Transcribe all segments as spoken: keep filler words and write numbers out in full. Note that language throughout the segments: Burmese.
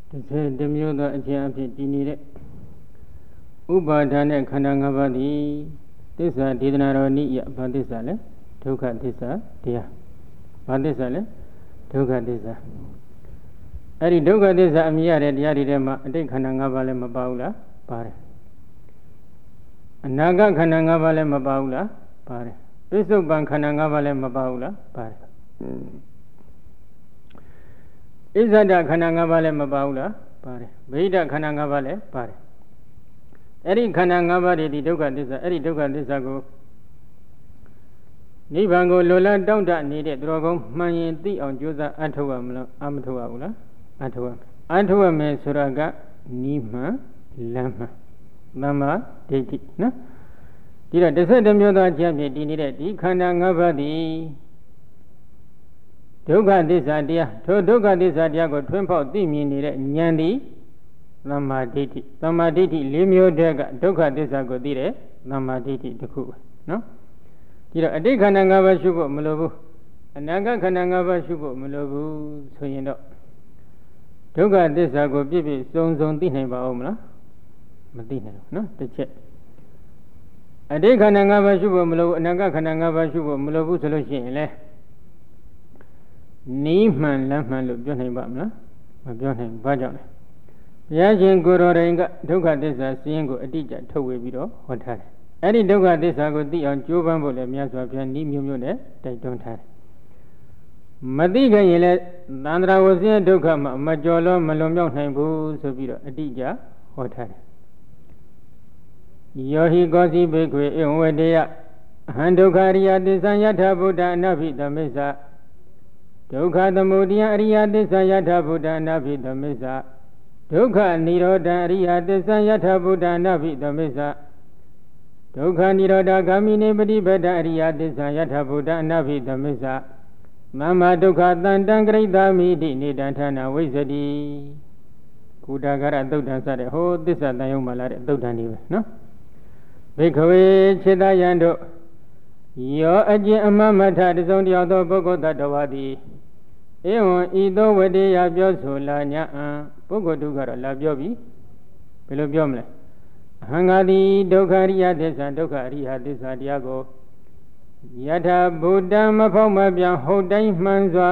Thế đêm yêu đó anh chị em thì đi đi đấy. Upadana khana ngabadi tissa didana ni ya bandisa le dukha tissa dia bandisa le dukha tissa ari dukha tissa ami ya deတရားတွေထဲမှာအတိတ်ခန္ဓာ၅ပါးလည်းမပါဘူးလားပါတယ်အနာဂတ်ခန္ဓာ၅ပါးလည်းမပါဘူးလားပါတယ်ပစ္စုပန်ခန္ဓာ၅ပါးလည်းမပါဘူးလားပါတယ်ဣဇဒခန္ဓာ၅ပါးလည်းမပါဘူးလားပါတယ်ဗိဒခန္ဓာ၅ပါးလည်းပါတယ်အဲ့ဒီခန္ဓာ၅ပါးတွေဒီဒုက္ခသစ္စာအဲ့ဒီဒုက္ခသစ္စာကိုနိဗ္ဗာန်ကိုလိုလားတောင့်တနေတဲ့သူတော်ကောင်းမှန်ရင်သိအောင်ကြိုးစားအထောက်ရမလို့အမထောက်ရဘူးလားအထောက်ရမယ်အထောက်ရမယ်ဆိုတာကနိမှန်လမ်းမှန်သမ္မာဒိဋ္ဌိနော်ဒီတော့တစ်ဆက်တစ်မျိုးသောအချက်ဖြစ်တည်နေတဲ့ဒီခန္ဓာ၅ပါးသည်ဒုက္ခသစ္စာတရားထိုဒုက္ခသစ္စာတရားကိုထွန်းဖောက်သိမြင်နေတဲ့ဉာဏ်သည်သမ္မာဒိဋ္ဌိသမ္မာဒိဋ္ဌိ၄မျိုးတည်းကဒုက္ခသစ္စာကိုသိတဲ့သမ္မာဒိဋ္ဌိတစ်ခုပဲနော်ဒီတော့အတိတ်ခန္ဓာ၅ပါးရှုဖို့မလိုဘူးအနာဂတ်ခန္ဓာ၅ပါးရှုဖို့မလိုဘူးဆိုရင်တော့ဒုက္ခသစ္စာကိုပြည့်ပြည့်စုံစုံသိနိုင်ပါဦးမလားမသိနိုင်ဘူးနော်တစ်ချက်အတိတ်ခန္ဓာ၅ပါးရှုဖို့မလိုဘူးအနာဂတ်ခန္ဓာ၅ပါးရှုဖို့မလိုဘူးဆိုလို့ရှိရင်လေနီးမှန်လမ်းမှန်လို့ပြောနိုင်ပါမလားမပြောနိုင်ဘူးဘာကြောင့်လဲဘုရားရှင်ကိုယ်တော်တိုင်ကဒုက္ခသစ္စာစည်းရင်ကိုအတိအကျထုတ်ဝေပြီးတော့ဟောထားတယ်။အဲ့ဒီဒုက္ခသစ္စာကိုသိအောင်ကြိုးပမ်းဖို့လည်းမြတ်စွာဘုရားဤမျိုးမျိုးနဲ့တိုက်တွန်းထားတယ်။မသိခင်ရင်လည်းသန္တရာဝဆင်းဒုက္ခမှာမကြော်လို့မလွန်မြောက်နိုင်ဘူးဆိုပြီးတော့အတိအကျဟောထားတယ်။ယောဟိကောစီဘေခွေဧဝဝတေယအဟံဒုက္ခရိယသစ္စာယထာဗုဒ္ဓအနဖိသမိစ္ဆာဒုက္ခသမုဒယအရိယသစ္စာယထာဗုဒ္ဓအနဖိသမိစ္ဆာဒုက္ခនិရောဓအရိယသစ္စာယထာဗုဒ္ဓနာဖိသမစ္ဆာဒုက္ခនិရောဓဂ ामि နေပฏิပဒအရိယသစ္စာယထာဗုဒ္ဓနာဖိသမစ္ဆာသမ္မာဒုက္ခတန်တံဂရိတာမိတိနေတံဌာနဝိဇ္ဇတိကုတာဂရသုတ်တံစတဲ့ဟိုသစ္စာတန်ယုံမှာလာတဲ့သုတ်တံတွေပဲနော်ဘိက္ခဝေခြေတယံတို့ယောအကျင့်အမမထတစုံတယောက်သောပုဂ္ဂိုလ်တ attva သည်ဧဝံဤသို့ဝတေယပြောဆိုလာညာအံပုဂ္ဂိုလ်တုကတော့လာပြောပြီဘယ်လိုပြောမလဲအဟံငါသည်ဒုက္ခရိယသစ္စာဒုက္ခအရိယသစ္စာတရားကိုယထာဗုဒ္ဓမဖောက်မပြန်ဟုတ်တိုင်းမှန်စွာ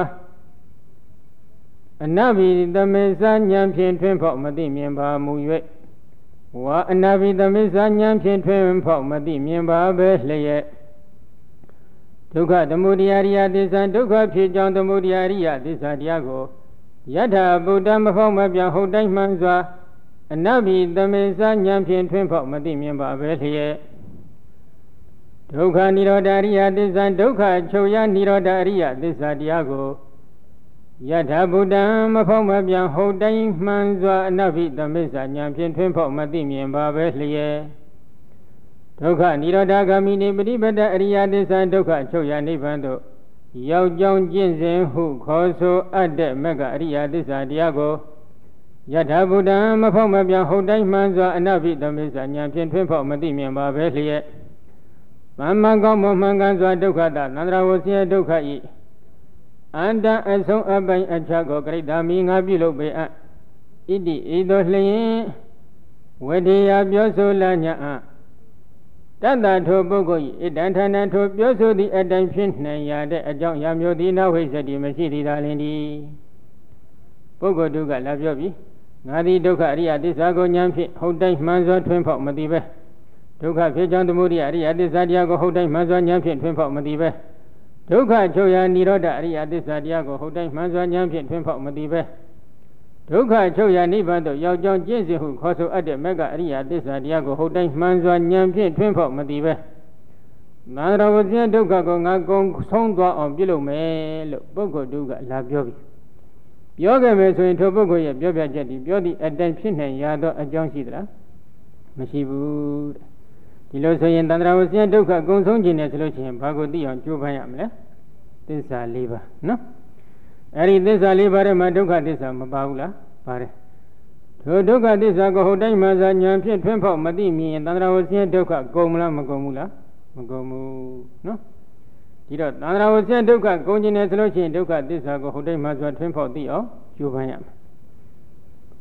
အနဘိသမေသဉာဏ်ဖြင့်ထွန်းဖောက်မသိမြင်ပါမူ၍ဝါအနဘိသမေသဉာဏ်ဖြင့်ထွန်းဖောက်မသိမြင်ပါပဲလျက်ဒုက္ခသမုဒယရိယသစ္စာဒုက္ခဖြစ်ကြောင်းသမုဒယရိယသစ္စာတရားကိုယထာဗုဒ္ဓမဖောက်မပြန်ဟုတ်တိုင်းမှန်စွာအနဘိသမေသဉာဏ်ဖြင့်ထွန်းဖောက်မသိမြင်ပါပဲလျက်ဒုက္ခនិရောဓရိယသစ္စာဒုက္ခချုပ်ရនិရောဓရိယသစ္စာတရားကိုယထာဗုဒ္ဓမဖောက်မပြန်ဟုတ်တိုင်းမှန်စွာအနဘိသမေသဉာဏ်ဖြင့်ထွန်းဖောက်မသိမြင်ပါပဲလျက်ဒုက္ခនិရောဓဂ ामि နေပฏิပဒအရိယသစ္စာဒုက္ခချုပ်ရနိဗ္ဗာန်သို့ရောက်ကြောင်းကျင့်စဉ်ဟုခေါ်ဆိုအပ်တဲ့မဂ္ဂအရိယသစ္စာတရားကိုယထာဗုဒ္ဓမဖောက်မပြန်ဟုတ်တိုင်းမှန်စွာအနဘိသမေသဉာဏ်ဖြင့်ထွန်းဖောက်မသိမြင်ပါပဲလျက်သမ္မာကောင်းမမှန်ကန်စွာဒုက္ခတသန္တရာဝဆင်းဒုက္ခဤအန္တအဆုံးအပိုင်အချက်ကိုဂရိတာမိငါပြုလုပ်ပေအပ်ဣတိဤသို့လျင်ဝတေယပြောဆိုလာညာအတတ္တထိုပုဂ္ဂိုလ်ဤဣတံဌာနထိုပြောဆိုသည့်အတိုင်းဖြစ်နိုင်ရတဲ့အကြောင်းအရာမျိုးသည်နဝိဇ္ဇတိမရှိသေးတာလင်ဒီပုဂ္ဂိုလ်တုကလာပြောပြီငါသည်ဒုက္ခအရိယသစ္စာကိုဉာဏ်ဖြင့်ဟုတ်တိုင်းမှန်စွာထွန်းဖောက်မသိပဲဒုက္ခဖြစ်ကြောင်းသမုဒယအရိယသစ္စာတရားကိုဟုတ်တိုင်းမှန်စွာဉာဏ်ဖြင့်ထွန်းဖောက်မသိပဲဒုက္ခချုပ်ရာនិရောဓအရိယသစ္စာတရားကိုဟုတ်တိုင်းမှန်စွာဉာဏ်ဖြင့်ထွန်းဖောက်မသိပဲဒုက္ခချုပ်ရာနိဗ္ဗာန်သို့ရောက်ကြောင်းကျင့်စဉ်ဟုခေါ်ဆိုအပ်တဲ့မဂ္ဂအရိယသစ္စာတရားကိုဟုတ်တိုင်းမှန်စွာဉာဏ်ဖြင့်ထွန်းဖောက်မသိပဲသန္တရာဝဆင်းဒုက္ခကိုငါကုံဆုံးသွားအောင်ပြုလုပ်မယ်လို့ပုဂ္ဂိုလ်တုကလာပြောပြီပြောခဲ့မယ်ဆိုရင်ထိုပုဂ္ဂိုလ်ရဲ့ပြောပြချက်ဒီပြောသည့်အတိုင်းဖြစ်နိုင်ရသောအကြောင်းရှိသလားမရှိဘူးဒီလိုဆိုရင်သန္တရာဝဆင်းဒုက္ခကုံဆုံးခြင်းနဲ့ဆိုလို့ရှိရင်ဘာကိုသိအောင်ကြိုးပမ်းရမလဲသစ္စာ၄ပါးနော်အဲ့ဒီသစ္စာလေးပါးထဲမှာဒုက္ခသစ္စာမပါဘူးလားပါတယ်ထိုဒုက္ခသစ္စာကိုဟုတ်တိုင်းမှသာဉာဏ်ဖြင့်ထွန်းဖောက်မသိမြင်ရင်သန္တရာဝဆင်းဒုက္ခကုန်မလားမကုန်ဘူးလားမကုန်ဘူးနော်ဒီတော့သန္တရာဝဆင်းဒုက္ခကုန်ခြင်းနဲ့ဆိုလို့ရှိရင်ဒုက္ခသစ္စာကိုဟုတ်တိုင်းမှသာထွန်းဖောက်သိအောင်ကြိုးပမ်းရမယ်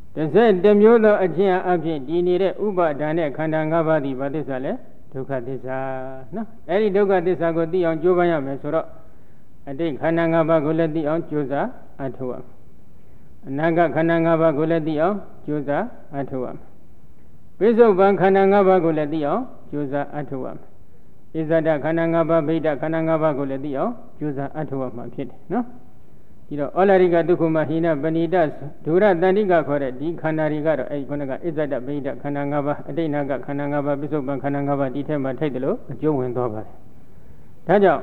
Tese demyodo achia abhi dinire uba dane khanda ngaba di badisa le dukkha thissa no eri dukkha thissa ko ti aung joban ya me so ro atit khanda ngaba ko le ti aung josa athuwa anaga khanda ngaba ko le ti aung josa athuwa Pisubban khanda ngaba ko le ti aung josa athuwa Isada khanda ngaba bhida khanda ngaba ko le ti aung josa athuwa ma phit de noဒီတော့ဩလာရိကဒုက္ခမဟိနပဏိတဒုရတန္တိကခေါ်တဲ့ဒီခန္ဓာတွေကတော့အဲဒီခုနကအစ္ဆဒဗိဒခန္ဓာ၅ပါးအတိတ်နာကခန္ဓာ၅ပါးပစ္စုပန်ခန္ဓာ၅ပါးဒီထဲမှာထိုက်တယ်လို့အကျုံးဝင်သွားပါတယ်။ဒါကြောင့်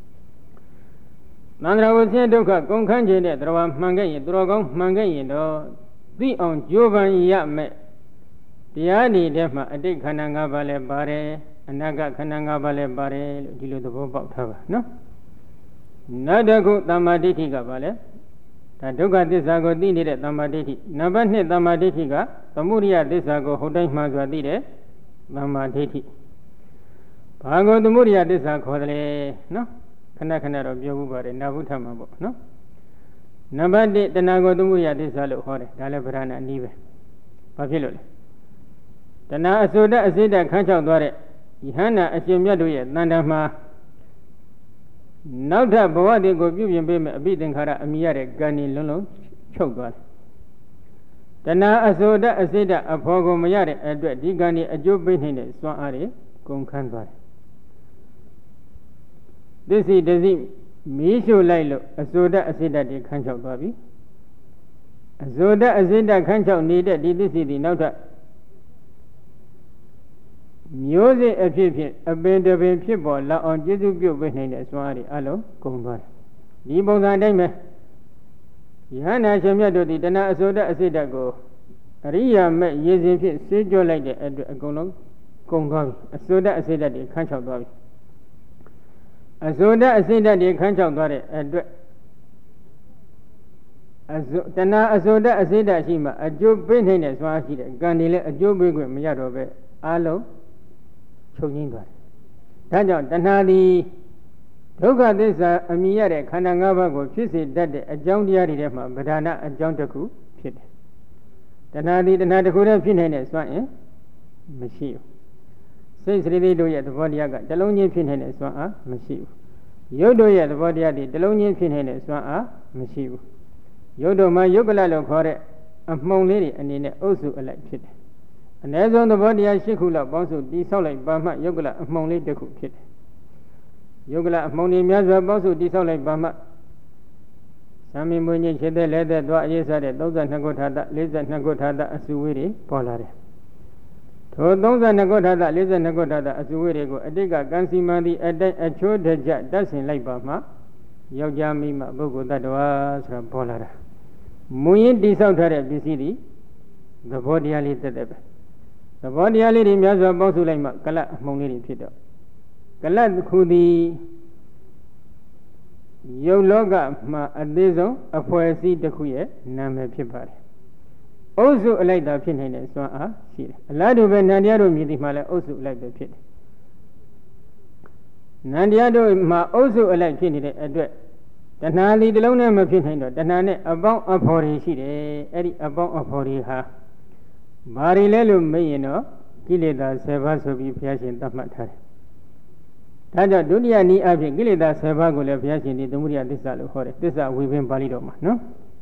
သန္တရာဝဆင်းဒုက္ခကုန်ခန်းခြင်းတဲ့တရားမှန်ခဲ့ရင်သူတော်ကောင်းမှန်ခဲ့ရင်တော့သိအောင်ကြိုးပမ်းရမယ်တရားတွေထဲမှာအတိတ်ခန္ဓာ၅ပါးလည်းပါတယ်အနာဂတ်ခန္ဓာ၅ပါးလည်းပါတယ်လို့ဒီလိုသဘောပေါက်ထားပါနော်နောက်တစ်ခုသမ္မာဒိဋ္ဌိကပါလေဒါဒုက္ခသစ္စာကိုသိနေတဲ့သမ္မာဒိဋ္ဌိနံပါတ်နှစ်သမ္မာဒိဋ္ဌိကသမုဒိယသစ္စာကိုဟုတ်တိုင်းမှန်စွာသိတဲ့သမ္မာဒိဋ္ဌိဘာကိုသမုဒိယသစ္စာခေါ်တယ်လဲနော်ခဏခဏတော့ပြောဘူးပါတယ်နာဘုထမှာပေါ့နော်နံပါတ်တစ်တဏှာကိုသမုဒိယသစ္စာလို့ခေါ်တယ်ဒါလည်းဗရဏအနည်းပဲဘာဖြစ်လို့လဲတဏှာအစိုးတအစိတ္တခန်းချောက်သွားတဲ့ယဟန္တာအရှင်မြတ်တို့ရဲ့တန်တမှာနောက်ထပ်ဘဝတွေကိုပြုပြင်ပေးမယ်အပိသင်္ခါရအမိရတဲ့ကံဤလုံးလုံးချုပ်သွားတယ်။တဏှာအစိုးတအစိတ္တအဖော်ကိုမရတဲ့အတွက်ဒီကံဤအကျိုးပေးနေတဲ့စွမ်းအားတွေကုန်ခန်းသွားတယ်။သစ္စိတစိမီးရှို့လိုက်လို့အစိုးတအစိတ္တတွေခန်းချောက်သွားပြီ။အစိုးတအစိတ္တခန်းချောက်နေတဲ့ဒီသစ္စိတွေနောက်ထပ်မျိုးစေ့အဖြစ်ဖြင့်အပင်တပင်ဖြစ်ပေါ်လောက်အောင်ကျေစုပြုတ်ပေးနိုင်တဲ့စွမ်းအားတွေအလုံးကုန်သွားတယ်။ဒီပုံစံအတိုင်းပဲယဟန္တာရှင်မြတ်တို့ဒီတဏှာအစိုးတအစိတ္တကိုအရိယာမဲ့ရည်စင်ဖြင့်စေးကြောလိုက်တဲ့အတွက်အကုန်လုံးကုန်သွားပြီ။အစိုးတအစိတ္တတွေခန်းချောက်သွားပြီ။အစိုးတအစိတ္တတွေခန်းချောက်သွားတဲ့အတွက်အစိုးတဏှာအစိုးတအစိတ္တရှိမှအကျိုးပေးနိုင်တဲ့စွမ်းအားရှိတဲ့ကံတွေလည်းအကျိုးပေးခွင့်မရတော့ပဲအလုံးချုပ်ငင်းသွားတယ်။ဒါကြောင့်တဏှာသည်ဒုက္ခသစ္စာအမိရတဲ့ခန္ဓာ၅ပါးကိုဖြစ်စေတတ်တဲ့အကြောင်းတရားတွေထဲမှာဗဒနာအကြောင်းတစ်ခုဖြစ်တယ်။တဏှာသည်တဏှာတစ်ခုတည်းဖြစ်နေတဲ့စွမ်းအင်မရှိဘူး။စိတ်စရိတိတို့ရဲ့သဘောတရားကတလုံးချင်းဖြစ်နေတဲ့စွမ်းအားမရှိဘူး။ရုပ်တို့ရဲ့သဘောတရားတွေတလုံးချင်းဖြစ်နေတဲ့စွမ်းအားမရှိဘူး။ရုပ်တို့မှာယုတ်ကလလို့ခေါ်တဲ့အမှုံလေးတွေအနေနဲ့အုပ်စုအလိုက်ဖြစ်တယ်အ ਨੇ ဆုံးသဘောတရား၈ခုလောက်ပေါင်းစုတိဆောက်လိုက်ပါမှယုတ်ကလအမှုံလေးတစ်ခုဖြစ်တယ်ယုတ်ကလအမှုံတွေများစွာပေါင်းစုတိဆောက်လိုက်ပါမှသံမင်းမွေးကြီးခြေသက်လက်သက်သွားအရေးစားတဲ့၃၂ခုထာတ၄၂ခုထာတအစုဝေးတွေပေါ်လာတယ်ထို၃၂ခုထာတ၄၂ခုထာတအစုဝေးတွေကိုအတိတ်ကကံစီမံသည့်အတိုင်းအချိုးတကြတတ်ဆင်လိုက်ပါမှယောက်ျားမိမပုဂ္ဂိုလ်တ attva ဆိုတာပေါ်လာတာမူရင်းတိဆောက်ထားတဲ့ပစ္စည်းတွေသဘောတရားလေးတက်တက်ပဲသဘောတရားလေးတွေများစွာပေါင်းစုလိုက်မှကလတ်အမှုံလေးတွေဖြစ်တော့ကလတ်ခုသည်ယုတ်လောကမှာအသေးဆုံးအဖွဲ့အစည်းတစ်ခုရဲ့နာမည်ဖြစ်ပါတယ်အုပ်စုအလိုက်တာဖြစ်နေတဲ့စွမ်းအားရှိတယ်အလားတူပဲနန္တရားတို့မြည်ဒီမှာလည်းအုပ်စုအလိုက်ပဲဖြစ်တယ်နန္တရားတို့မှာအုပ်စုအလိုက်ဖြစ်နေတဲ့အတွက်တဏှာလေးတစ်လုံးနဲ့မဖြစ်နိုင်တော့တဏှာနဲ့အပေါင်းအဖော်တွေရှိတယ်အဲ့ဒီအပေါင်းအဖော်တွေဟာဘာတွေလဲလို့မေးရင်တော့ကိလေသာ၁၀ပါးဆိုပြီးဘုရားရှင်သတ်မှတ်ထားတယ်ဒါကြောင့်ဒုတိယနည်းအဖြစ်ကိလေသာ၁၀ပါးကိုလည်းဘုရားရှင်ဒီသမုဒိယသစ္စာလို့ခေါ်တယ်သစ္စာဝိပင်ပါဠိတော်မှာနော်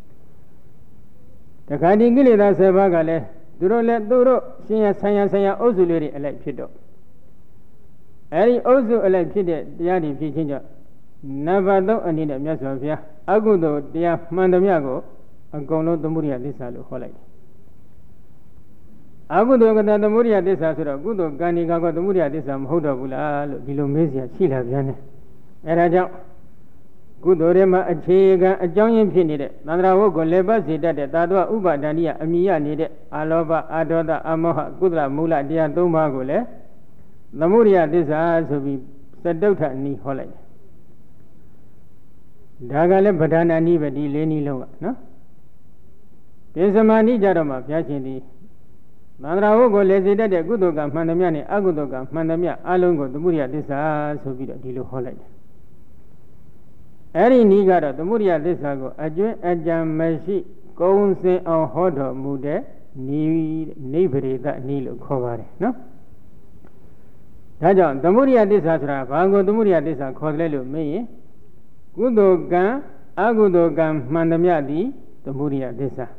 တခါဒီကိလေသာ၁၀ပါးကလည်းသူတို့လည်းသူတို့ရှင်ရဆိုင်ရဆိုင်ရအုပ်စုလေးတွေအလိုက်ဖြစ်တော့အဲဒီအုပ်စုအလိုက်ဖြစ်တဲ့တရားတွေဖြစ်ခြင်းကြောင့်နံပါတ်၃အနေနဲ့မြတ်စွာဘုရားအကုသိုလ်တရားမှန်သမျှကိုအကုန်လုံးသမုဒိယသစ္စာလို့ခေါ်လိုက်တယ်အကုသိုလ်ကတသမုဒိယသစ္စာဆိုတော့ကုသိုလ်ကံဒီကကသမုဒိယသစ္စာမဟုတ်တော့ဘူးလားလို့ဒီလိုမေးเสียရှိလာပြန်တယ်အဲဒါကြောင့်ကုသိုလ်တွေမှာအခြေခံအကြောင်းရင်းဖြစ်နေတဲ့သန္တရာဝုတ်ကိုလေပတ်စေတတ်တဲ့သာဓုဥပါဒဏိယအမိယနေတဲ့အာလောဘအာဒေါသအမောဟကုသလမူလတရား၃ပါးကိုလည်းသမုဒိယသစ္စာဆိုပြီးသတုဋ္ဌအနည်းဟောလိုက်တယ်ဒါကလည်းပဋ္ဌာနာနည်းပဲဒီလေးနည်းလုံးကနော်ပိစမာနည်းကြတော့မှဘုရားရှင်ဒီသန္တရာဝုတ်ကိုလေစေတတ်တဲ့ကုသိုလ်ကမှန်သမျှနဲ့အကုသိုလ်ကမှန်သမျှအလုံးကိုသမုဒိယသစ္စာဆိုပြီးတော့ဒီလိုဟောလိုက်တယ်အဲ့ဒီနည်းကတော့သမုဒိယသစ္စာကိုအကျွမ်းအကြံမရှိကုံစင်အောင်ဟောတော်မူတဲ့နိနိဗ္ဗေဒနိလို့ခေါ်ပါတယ်နော်ဒါကြောင့်သမုဒိယသစ္စာဆိုတာဘာကိုသမုဒိယသစ္စာခေါ်တယ်လို့မေးရင်ကုသိုလ်ကံအကုသိုလ်ကံမှန်သမျှသည်သမုဒိယသစ္စာ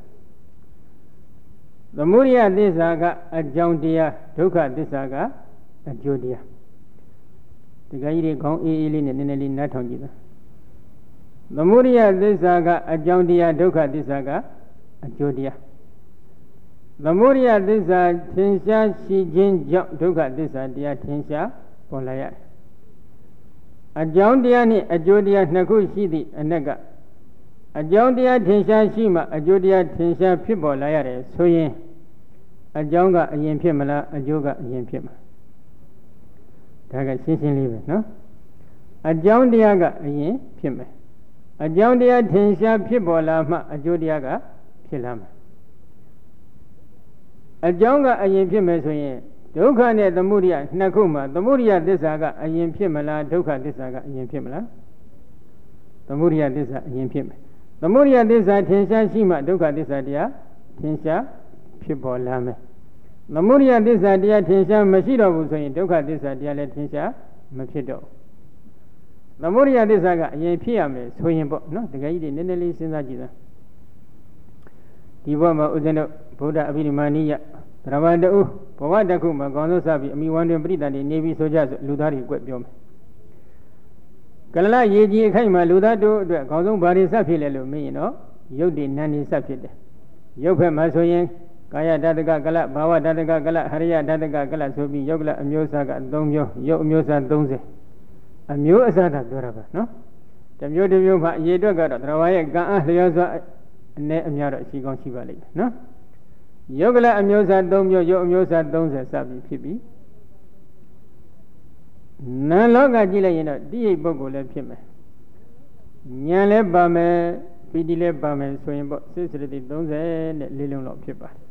သမုဒိယသစ္စာကအကြောင်းတရားဒုက္ခသစ္စာကအကျိုးတရားဒီကကြီးတွေခေါင်းအေးအေးလေးနဲ့နည်းနည်းလေးနားထောင်ကြည့်တာသမုဒိယသစ္စာကအကြောင်းတရားဒုက္ခသစ္စာကအကျိုးတရားသမုဒိယသစ္စာထင်ရှားရှိခြင်းကြောင့်ဒုက္ခသစ္စာတရားထင်ရှားပေါ်လာရတယ်အကြောင်းတရားနှင့်အကျိုးတရားနှစ်ခုရှိသည့်အနက်ကအကြောင်းတရားထင်ရှားရှိမှအကျိုးတရားထင်ရှားဖြစ်ပေါ်လာရတယ်ဆိုရင်အကြောင်းကအရင်ဖြစ်မလားအကျိုးကအရင်ဖြစ်မှာဒါကရှင်းရှင်းလေးပဲနော်အကြောင်းတရားကအရင်ဖြစ်မယ်အကြောင်းတရားထင်ရှားဖြစ်ပေါ်လာမှအကျိုးတရားကဖြစ်လာမယ်အကြောင်းကအရင်ဖြစ်မယ်ဆိုရင်ဒုက္ခနဲ့သမုဒိယနှစ်ခုမှာသမုဒိယသစ္စာကအရင်ဖြစ်မလားဒုက္ခသစ္စာကအရင်ဖြစ်မလားသမုဒိယသစ္စာအရင်ဖြစ်မယ်သမုဒိယသစ္စာထင်ရှားရှိမှဒုက္ခသစ္စာတရားထင်ရှားဖြစ်ပေါ်လာမယ်သမုဒိယသစ္စာတရားထင်ရှားမရှိတော့ဘူးဆိုရင်ဒုက္ခသစ္စာတရားလည်းထင်ရှားမဖြစ်တော့သမုဒိယသစ္စာကအရင်ဖြစ်ရမယ်ဆိုရင်ပေါ့နော်တကယ်ကြီးတွေနည်းနည်းလေးစဉ်းစားကြည့်တာဒီဘဝမှာဥစ္စာတို့ဗုဒ္ဓအဘိဓမ္မာနိယသရဝတ္တုဘဝတစ်ခုမှာကောင်းဆုံးစပြီးအမိဝန္တွင်ပရိသတ်တွေနေပြီးဆိုကြဆိုလူသားတွေကွက်ပြောမယ်ကလလရေကြီးအခိုက်မှာလူသားတို့အတွက်ကောင်းဆုံးဘာတွေစဖြစ်လဲလို့မေးရင်တော့ရုပ်တွေနာနေစဖြစ်တယ်ရုပ်ဖက်မှာဆိုရင်ကာယဓာတကကလဘာဝဓာတကကလဟရိယဓာတကကလဆိုပြီးရုပ်ကလအမျိုးအစားကသုံးမျိုးရုပ်အမျိုးအစားသုံးဆယ်အမျိုးအစားသာပြောတာပါနော်တစ်မျိုးတစ်မျိုးမှာအရေးအတွက်ကတော့သရဝါရဲ့ကံအားလျော်စွာအနည်းအများတော့ရှိကောင်းရှိပါလိမ့်မယ်နော်ရုပ်ကလအမျိုးအစားသုံးမျိုးရုပ်အမျိုးအစားသုံးဆယ်စပြီးဖြစ်ပြီးနာမ်လောကကြည့်လိုက်ရင်တော့တိရိပ်ပုဂ္ဂိုလ်လည်းဖြစ်မယ်ဉာဏ်လည်းပါမယ်ပီတိလည်းပါမယ်ဆိုရင်ပေါ့စိတ်စရတိသုံးဆယ်နဲ့လေးလုံးလောက်ဖြစ်ပါတယ်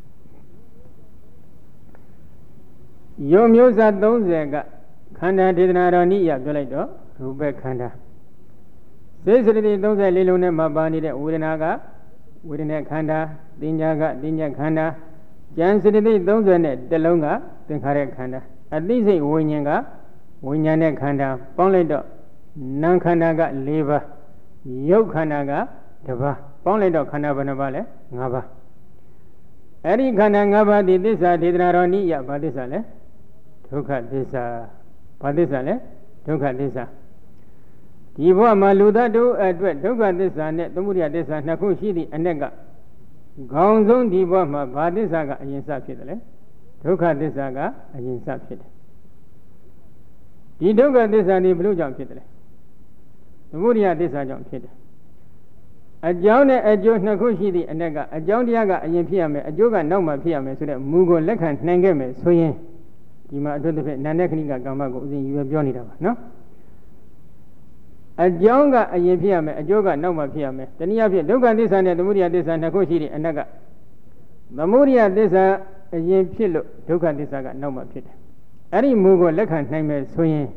ရုပ်မျိုးစားသုံးဆယ်ကခန္ဓာဒေသနာတော်နိယပြောလိုက်တော့ရူပခန္ဓာစိတ်စရတိသုံးဆယ်လေးလုံးနဲ့မှပါနေတဲ့ဝေဒနာကဝေဒနာခန္ဓာသင်ညာကသင်ညာခန္ဓာဉာဏ်စရတိသုံးဆယ်နဲ့တစ်လုံးကသင်္ခါရခန္ဓာအသိစိတ်ဝိညာဉ်ကဝိညာဉ်နဲ့ခန္ဓာပေါင်းလိုက်တော့နာမ်ခန္ဓာက၄ပါးရုပ်ခန္ဓာကတစ်ပါးပေါင်းလိုက်တော့ခန္ဓာဘယ်နှပါးလဲ၅ပါးအဲ့ဒီခန္ဓာ၅ပါးဒီသစ္စာဒေသနာတော်နိယဘာသစ္စာလဲဒုက္ခသစ္စာဘာသစ္စာလဲဒုက္ခသစ္စာဒီဘဝမှာလူသားတို့အတွက်ဒုက္ခသစ္စာနဲ့သမုဒယသစ္စာနှစ်ခုရှိသည့်အ ਨੇ ကခေါင်းဆုံးဒီဘဝမှာဘာသစ္စာကအရင်စဖြစ်တယ်လဲဒုက္ခသစ္စာကအရင်စဖြစ်တယ်ဒီဒုက္ခသစ္စာนี่ဘယ်လိုကြောင့်ဖြစ်တယ်လဲသမုဒယသစ္စာကြောင့်ဖြစ်တယ်အကြောင်းနဲ့အကျိုးနှစ်ခုရှိသည့်အ ਨੇ ကအကြောင်းတရားကအရင်ဖြစ်ရမယ်အကျိုးကနောက်မှဖြစ်ရမယ်ဆိုတဲ့မူကိုလက်ခံနိုင်ခဲ့မယ်ဆိုရင်ဒီမှာအထူးသဖြင့်နာနဲ့ခဏိကကမ္မကိုဥစဉ်ယူရပြောနေတာပါနော်အကြောင်းကအရင်ဖြစ်ရမယ်အကျိုးကနောက်မှဖြစ်ရမယ်တနည်းအားဖြင့်ဒုက္ခသစ္စာနဲ့သမုဒယသစ္စာနှစ်ခုရှိတဲ့အ ਨੇ ကသမုဒယသစ္စာအရင်ဖြစ်လို့ဒုက္ခသစ္စာကနောက်မှဖြစ်တယ်အဲ့ဒီမူကိုလက်ခံနိုင်မယ်ဆိုရင်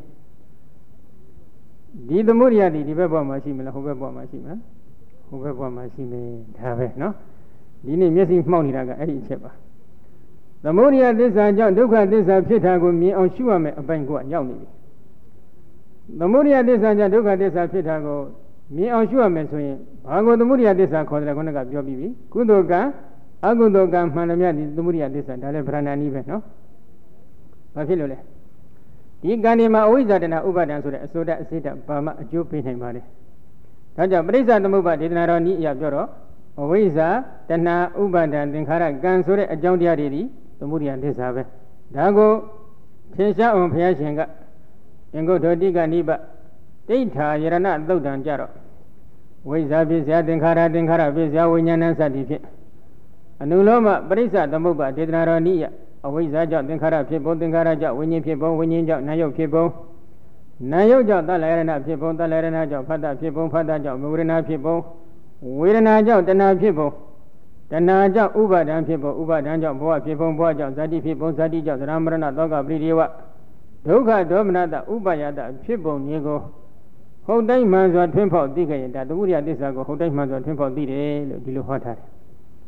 ဒီသမုဒယတိဒီဘက်ဘဝမှာရှိမလားဟိုဘက်ဘဝမှာရှိမလားဟိုဘက်ဘဝမှာရှိမယ်ဒါပဲနော်ဒီနေ့မျက်စိမှောက်နေတာကအဲ့ဒီအချက်ပါသမုဒယသစ္စာကြောင့်ဒုက္ခသစ္စာဖြစ်တာကိုမြင်အောင်ရှုရမယ်အပိုင်းကရောက်နေပြီသမုဒယသစ္စာကြောင့်ဒုက္ခသစ္စာဖြစ်တာကိုမြင်အောင်ရှုရမယ်ဆိုရင်ဘာကိုသမုဒယသစ္စာခေါ်တယ်ခုနကပြောပြီးပြီကုသိုလ်ကံအကုသိုလ်ကံမှန်တယ်မြတ်ဒီသမုဒယသစ္စာဒါလည်းဗရဏာနည်းပဲနော်ဘာဖြစ်လို့လဲဒီကံဒီမှာအဝိဇ္ဇာတဏဥပါဒံဆိုတဲ့အစိုးရအစိတ္တဘာမှအကျိုးပေးနိုင်ပါလေဒါကြောင့်ပရိစ္ဆသမုပ္ပါဒေသနာတော်နည်းအရပြောတော့အဝိဇ္ဇာတဏဥပါဒံသင်္ခါရကံဆိုတဲ့အကြောင်းတရားတွေဒီသမုဒယသစ္စာပဲဒါကိုထင်ရှားအောင်ဘုရားရှင်ကအင်္ဂုတ္တတိကနိဗ္ဗတိဋ္ဌာယရဏသုတ်တံကြတော့ဝိဇ္ဇာဖြစ်เสียသင်္ခါရသင်္ခါရဖြစ်เสียဝိညာဏစသည်ဖြင့်အနုလောမပရိစ္ဆသမုပ္ပါဒေသနာတော်နည်းအဝိဇ္ဇာကြောင့်သင်္ခါရဖြစ်ပုံသင်္ခါရကြောင့်ဝိညာဉ်ဖြစ်ပုံဝိညာဉ်ကြောင့်နာယုတ်ဖြစ်ပုံနာယုတ်ကြောင့်သလယရဏဖြစ်ပုံသလယရဏကြောင့်ဖတ်တဖြစ်ပုံဖတ်တကြောင့်ဝေဒနာဖြစ်ပုံဝေဒနာကြောင့်တဏှာဖြစ်ပုံတဏှာကြောင့်ဥပါဒံဖြစ်ပုံဥပါဒံကြောင့်ဘဝဖြစ်ပုံဘဝကြောင့်ဇာတိဖြစ်ပုံဇာတိကြောင့်သရမရဏသောကပရိဒေဝဒုက္ခဒေါမနတဥပါယတဖြစ်ပုံမျိုးကိုဟုတ်တိုင်းမှန်စွာထွန်းဖောက်သိခဲ့ရင်ဒါသမုဒယသစ္စာကိုဟုတ်တိုင်းမှန်စွာထွန်းဖောက်သိတယ်လို့ဒီလိုဟောထားတယ်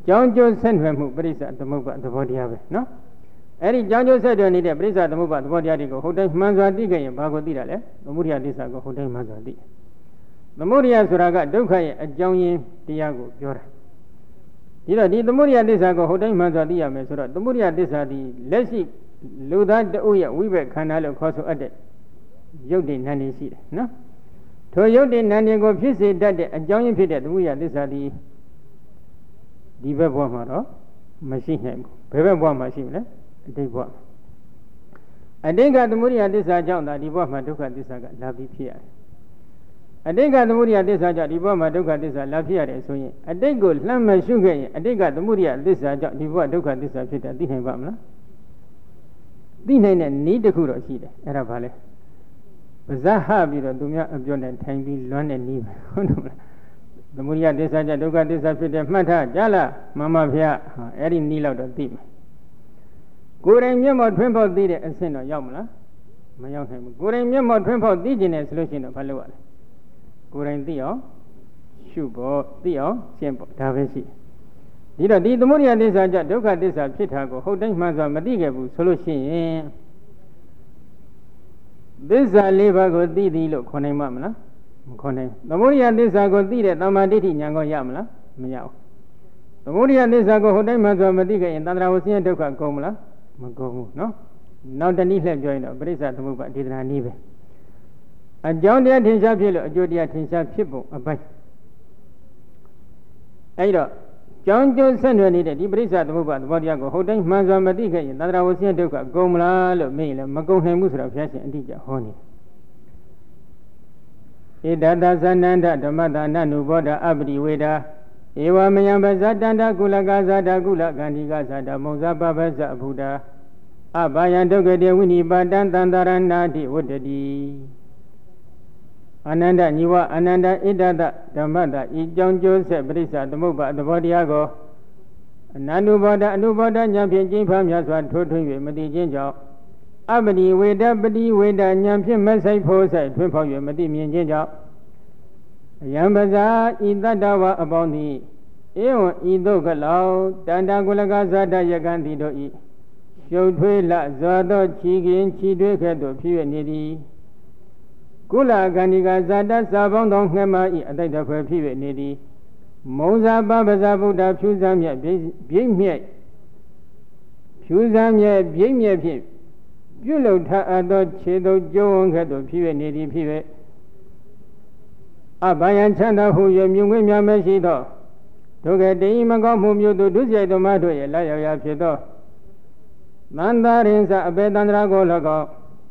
ကြောင်းကျိုးဆက်နွယ်မှုပရိစ္ဆသမုပ္ပါသဘောတရားပဲနော်အဲ့ဒီကြောင်းကျိုးဆက်နွယ်နေတဲ့ပရိစ္ဆသမုပ္ပါသဘောတရားတွေကိုဟုတ်တိုင်းမှန်စွာသိခဲ့ရင်ဘာကိုသိတာလဲသမုဒိယသစ္စာကိုဟုတ်တိုင်းမှန်စွာသိသမုဒိယဆိုတာကဒုက္ခရဲ့အကြောင်းရင်းတရားကိုပြောတာဒီတော့ဒီသမုဒိယသစ္စာကိုဟုတ်တိုင်းမှန်စွာသိရမယ်ဆိုတော့သမုဒိယသစ္စာဒီလက်ရှိလူသားတအုပ်ရဲ့ဝိဘက်ခန္ဓာလို့ခေါ်ဆိုအပ်တဲ့ရုပ်တည်နာနေရှိတယ်နော်ထိုရုပ်တည်နာနေကိုဖြစ်စေတတ်တဲ့အကြောင်းရင်းဖြစ်တဲ့သမုဒိယသစ္စာဒီဒီဘက်ဘဝမှာတော့မရှိနိုင်ဘူးဘယ်ဘက်ဘဝမှာရှိမလဲအတိတ်ဘဝအတိတ်ကသမုဒိယသစ္စာကြောင့်သာဒီဘဝမှာဒုက္ခသစ္စာကလာပြီးဖြစ်ရတယ်အတိတ်ကသမုဒိယသစ္စာကြောင့်ဒီဘဝမှာဒုက္ခသစ္စာလာဖြစ်ရတယ်ဆိုရင်အတိတ်ကိုလှမ်းမရှုခဲ့ရင်အတိတ်ကသမုဒိယသစ္စာကြောင့်ဒီဘဝဒုက္ခသစ္စာဖြစ်တာသိနိုင်ပါမလားသိနိုင်တဲ့နည်းတစ်ခုတော့ရှိတယ်အဲ့ဒါဘာလဲပါဇဟပြီးတော့သူများအပြောနဲ့ထိုင်ပြီးလွမ်းတဲ့နည်းပဲဟုတ်တယ်မလားသမုဒိယသစ္စာကြောင့်ဒုက္ခသစ္စာဖြစ်တယ်မှတ်ထားကြလားမမဖျားအဲ့ဒီနည်းလောက်တော့သိမယ်ကိုယ်တိုင်မျက်မှောက်ထွန်းဖောက်သိတဲ့အဆင့်တော့ရောက်မလားမရောက်နိုင်ဘူးကိုယ်တိုင်မျက်မှောက်ထွန်းဖောက်သိကျင်တယ်ဆိုလို့ရှိရင်တော့ဘာလုပ်ရလဲကိုယ်တိုင်သိအောင်ရှုဖို့သိအောင်ရှင်းဖို့ဒါပဲရှိဒီတော့ဒီသမုဒိယသစ္စာကြောင့်ဒုက္ခသစ္စာဖြစ်တာကိုဟုတ်တိုင်းမှန်စွာမသိခဲ့ဘူးဆိုလို့ရှိရင်သစ္စာလေးပါးကိုသိသည်လို့ခေါ်နိုင်မှာမလားမခေါ်နိုင်သမုဒိယသစ္စာကိုသိတဲ့သမ္မာဒိဋ္ဌိဉာဏ်ကိုရမလားမရဘူးသမုဒိယသစ္စာကိုဟုတ်တိုင်းမှန်စွာမသိခဲ့ရင်သန္တရာဝဆင်းရဲဒုက္ခကုန်မလားမကုန်ဘူးနော်နောက်တနည်းလှည့်ပြောရင်တော့ပရိစ္ဆသမုပ္ပါဒေသနာနည်းပဲအကြောင်းတရားထင်ရှားဖြစ်လို့အကျိုးတရားထင်ရှားဖြစ်ပုံအပိုင်းအဲ့တော့ကြောင်းကျိုးဆက်နွယ်နေတဲ့ဒီပရိစ္ဆသမုပ္ပါသဘောတရားကိုဟုတ်တိုင်းမှန်စွာမသိခဲ့ရင်သန္တရာဝဆင်းရဲဒုက္ခကုန်မလားလို့မေးရင်လည်းမကုန်နိုင်ဘူးဆိုတော့ဘုရားရှင်အတိအကျဟောနေဣဒတသနန္ဒဓမ္မတာနနုဘောဓအပတိဝေဒာဧဝမယံပဇတန္တကုလကဇာတကုလကန္တိကဇာတမုံဇပပဇအဘုဒ္ဓအဘာယံဒုက္ခတေဝိနိပါတံတန္တရဏာတိဝတ္တတိအနန္တညီဝအနန္တဣဒတဓမ္မတာဤကြောင့်ကျိုးဆက်ပရိစ္ဆသမုပ္ပါသဘောတရားကိုအနန္တုဘောဓအနုဘောဓဉာဏ်ဖြင့်ကျင့်ဖမ်းမြတ်စွာထိုးထွင်း၍မသိခြင်းကြောင့်အပတိဝေဒပတိဝေဒဉာဏ်ဖြင့်မဆိုင်ဖို့ဆိုင်ထွန်းဖောက်၍မသိမြင်ခြင်းကြောင့်အယံပဇာဤတတ္တဝအပေါင်းသည်ဧဝံဤသို့ကလောတန္တကုလကဇာတယကံတိတို့ဤရှုပ်ထွေးလဇောသောချီကင်ချီတွဲခဲ့သို့ဖြစ်၍နေသည်ကုလကန္တိကဇာတစာပေါင်းသောငှက်မဤအတိုက်တစ်ဖွဲဖြစ်၍နေသည်မုံဇာပပဇာဗုဒ္ဓဖြူစမ်းမြတ်ပြိမ့်မြတ်ဖြူစမ်းမြတ်ပြိမ့်မြတ်ဖြင့်ပြုလုပ်ထားအပ်သောခြေသို့ကျုံဝန်းခဲ့သို့ဖြစ်၍နေသည်ဖြစ်၍အဘယံချမ်းသာဟု၍မြုံခွင့်များမရှိသောဒုက္ခတိမကောင်းမှုမျိုးတို့ဒုစရိုက်တို့မှတို့ရဲ့လက်ရောက်ရာဖြစ်သောသန္တာရင်စအပေတန္တရာကို၎င်း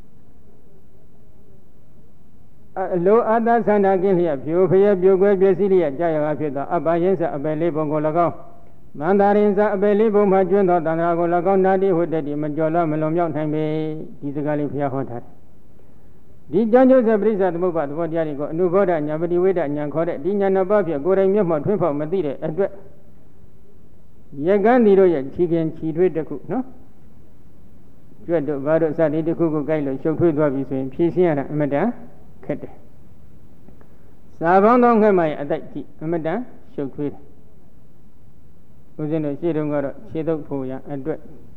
အလိုအတ္တသန္တာကင်းလျက်ဖြိုဖျက်ပြိုကွဲပြည့်စည်လျက်ကြာရောက်ဖြစ်သောအဘယံစအပေလေးပုံကို၎င်းသန္တာရင်စအပေလေးပုံမှကျွန်းသောတန္တရာကို၎င်းနာတိဟုတ်တဲ့ဒီမကျော်လောမလွန်မြောက်နိုင်ပေဒီစကားလေးဘုရားဟောထားတယ်ဒီကြောင့်ကျိုးဆက်ပရိစ္ဆသမုပ္ပါသဘောတရားတွေကိုအနုဘောဓဉာဏ်ပတိဝေဒဉာဏ်ခေါ်တဲ့ဒီဉာဏ်နှစ်ပါးဖြင့်ကိုယ်တိုင်မျက်မှောက်ထွန်းဖောက်မသိတဲ့အတွက်ယကန်းဒီတို့ရဲ့ခြီးခင်ခြီးထွေးတစ်ခုနော်ကျွတ်တို့ဘာတို့စသည်တစ်ခုခုကြိုက်လို့ရှုပ်ထွေးသွားပြီဆိုရင်ဖြည့်ရှင်းရတာအမတန်ခက်တယ်စာပေါင်းသောငှက်မရဲ့အတိုက်ကြည့်အမတန်ရှုပ်ထွေးတယ်ဦးဇင်းတို့ရှေ့တုန်းကတော့ခြေတုပ်ဖို့ရအတွက်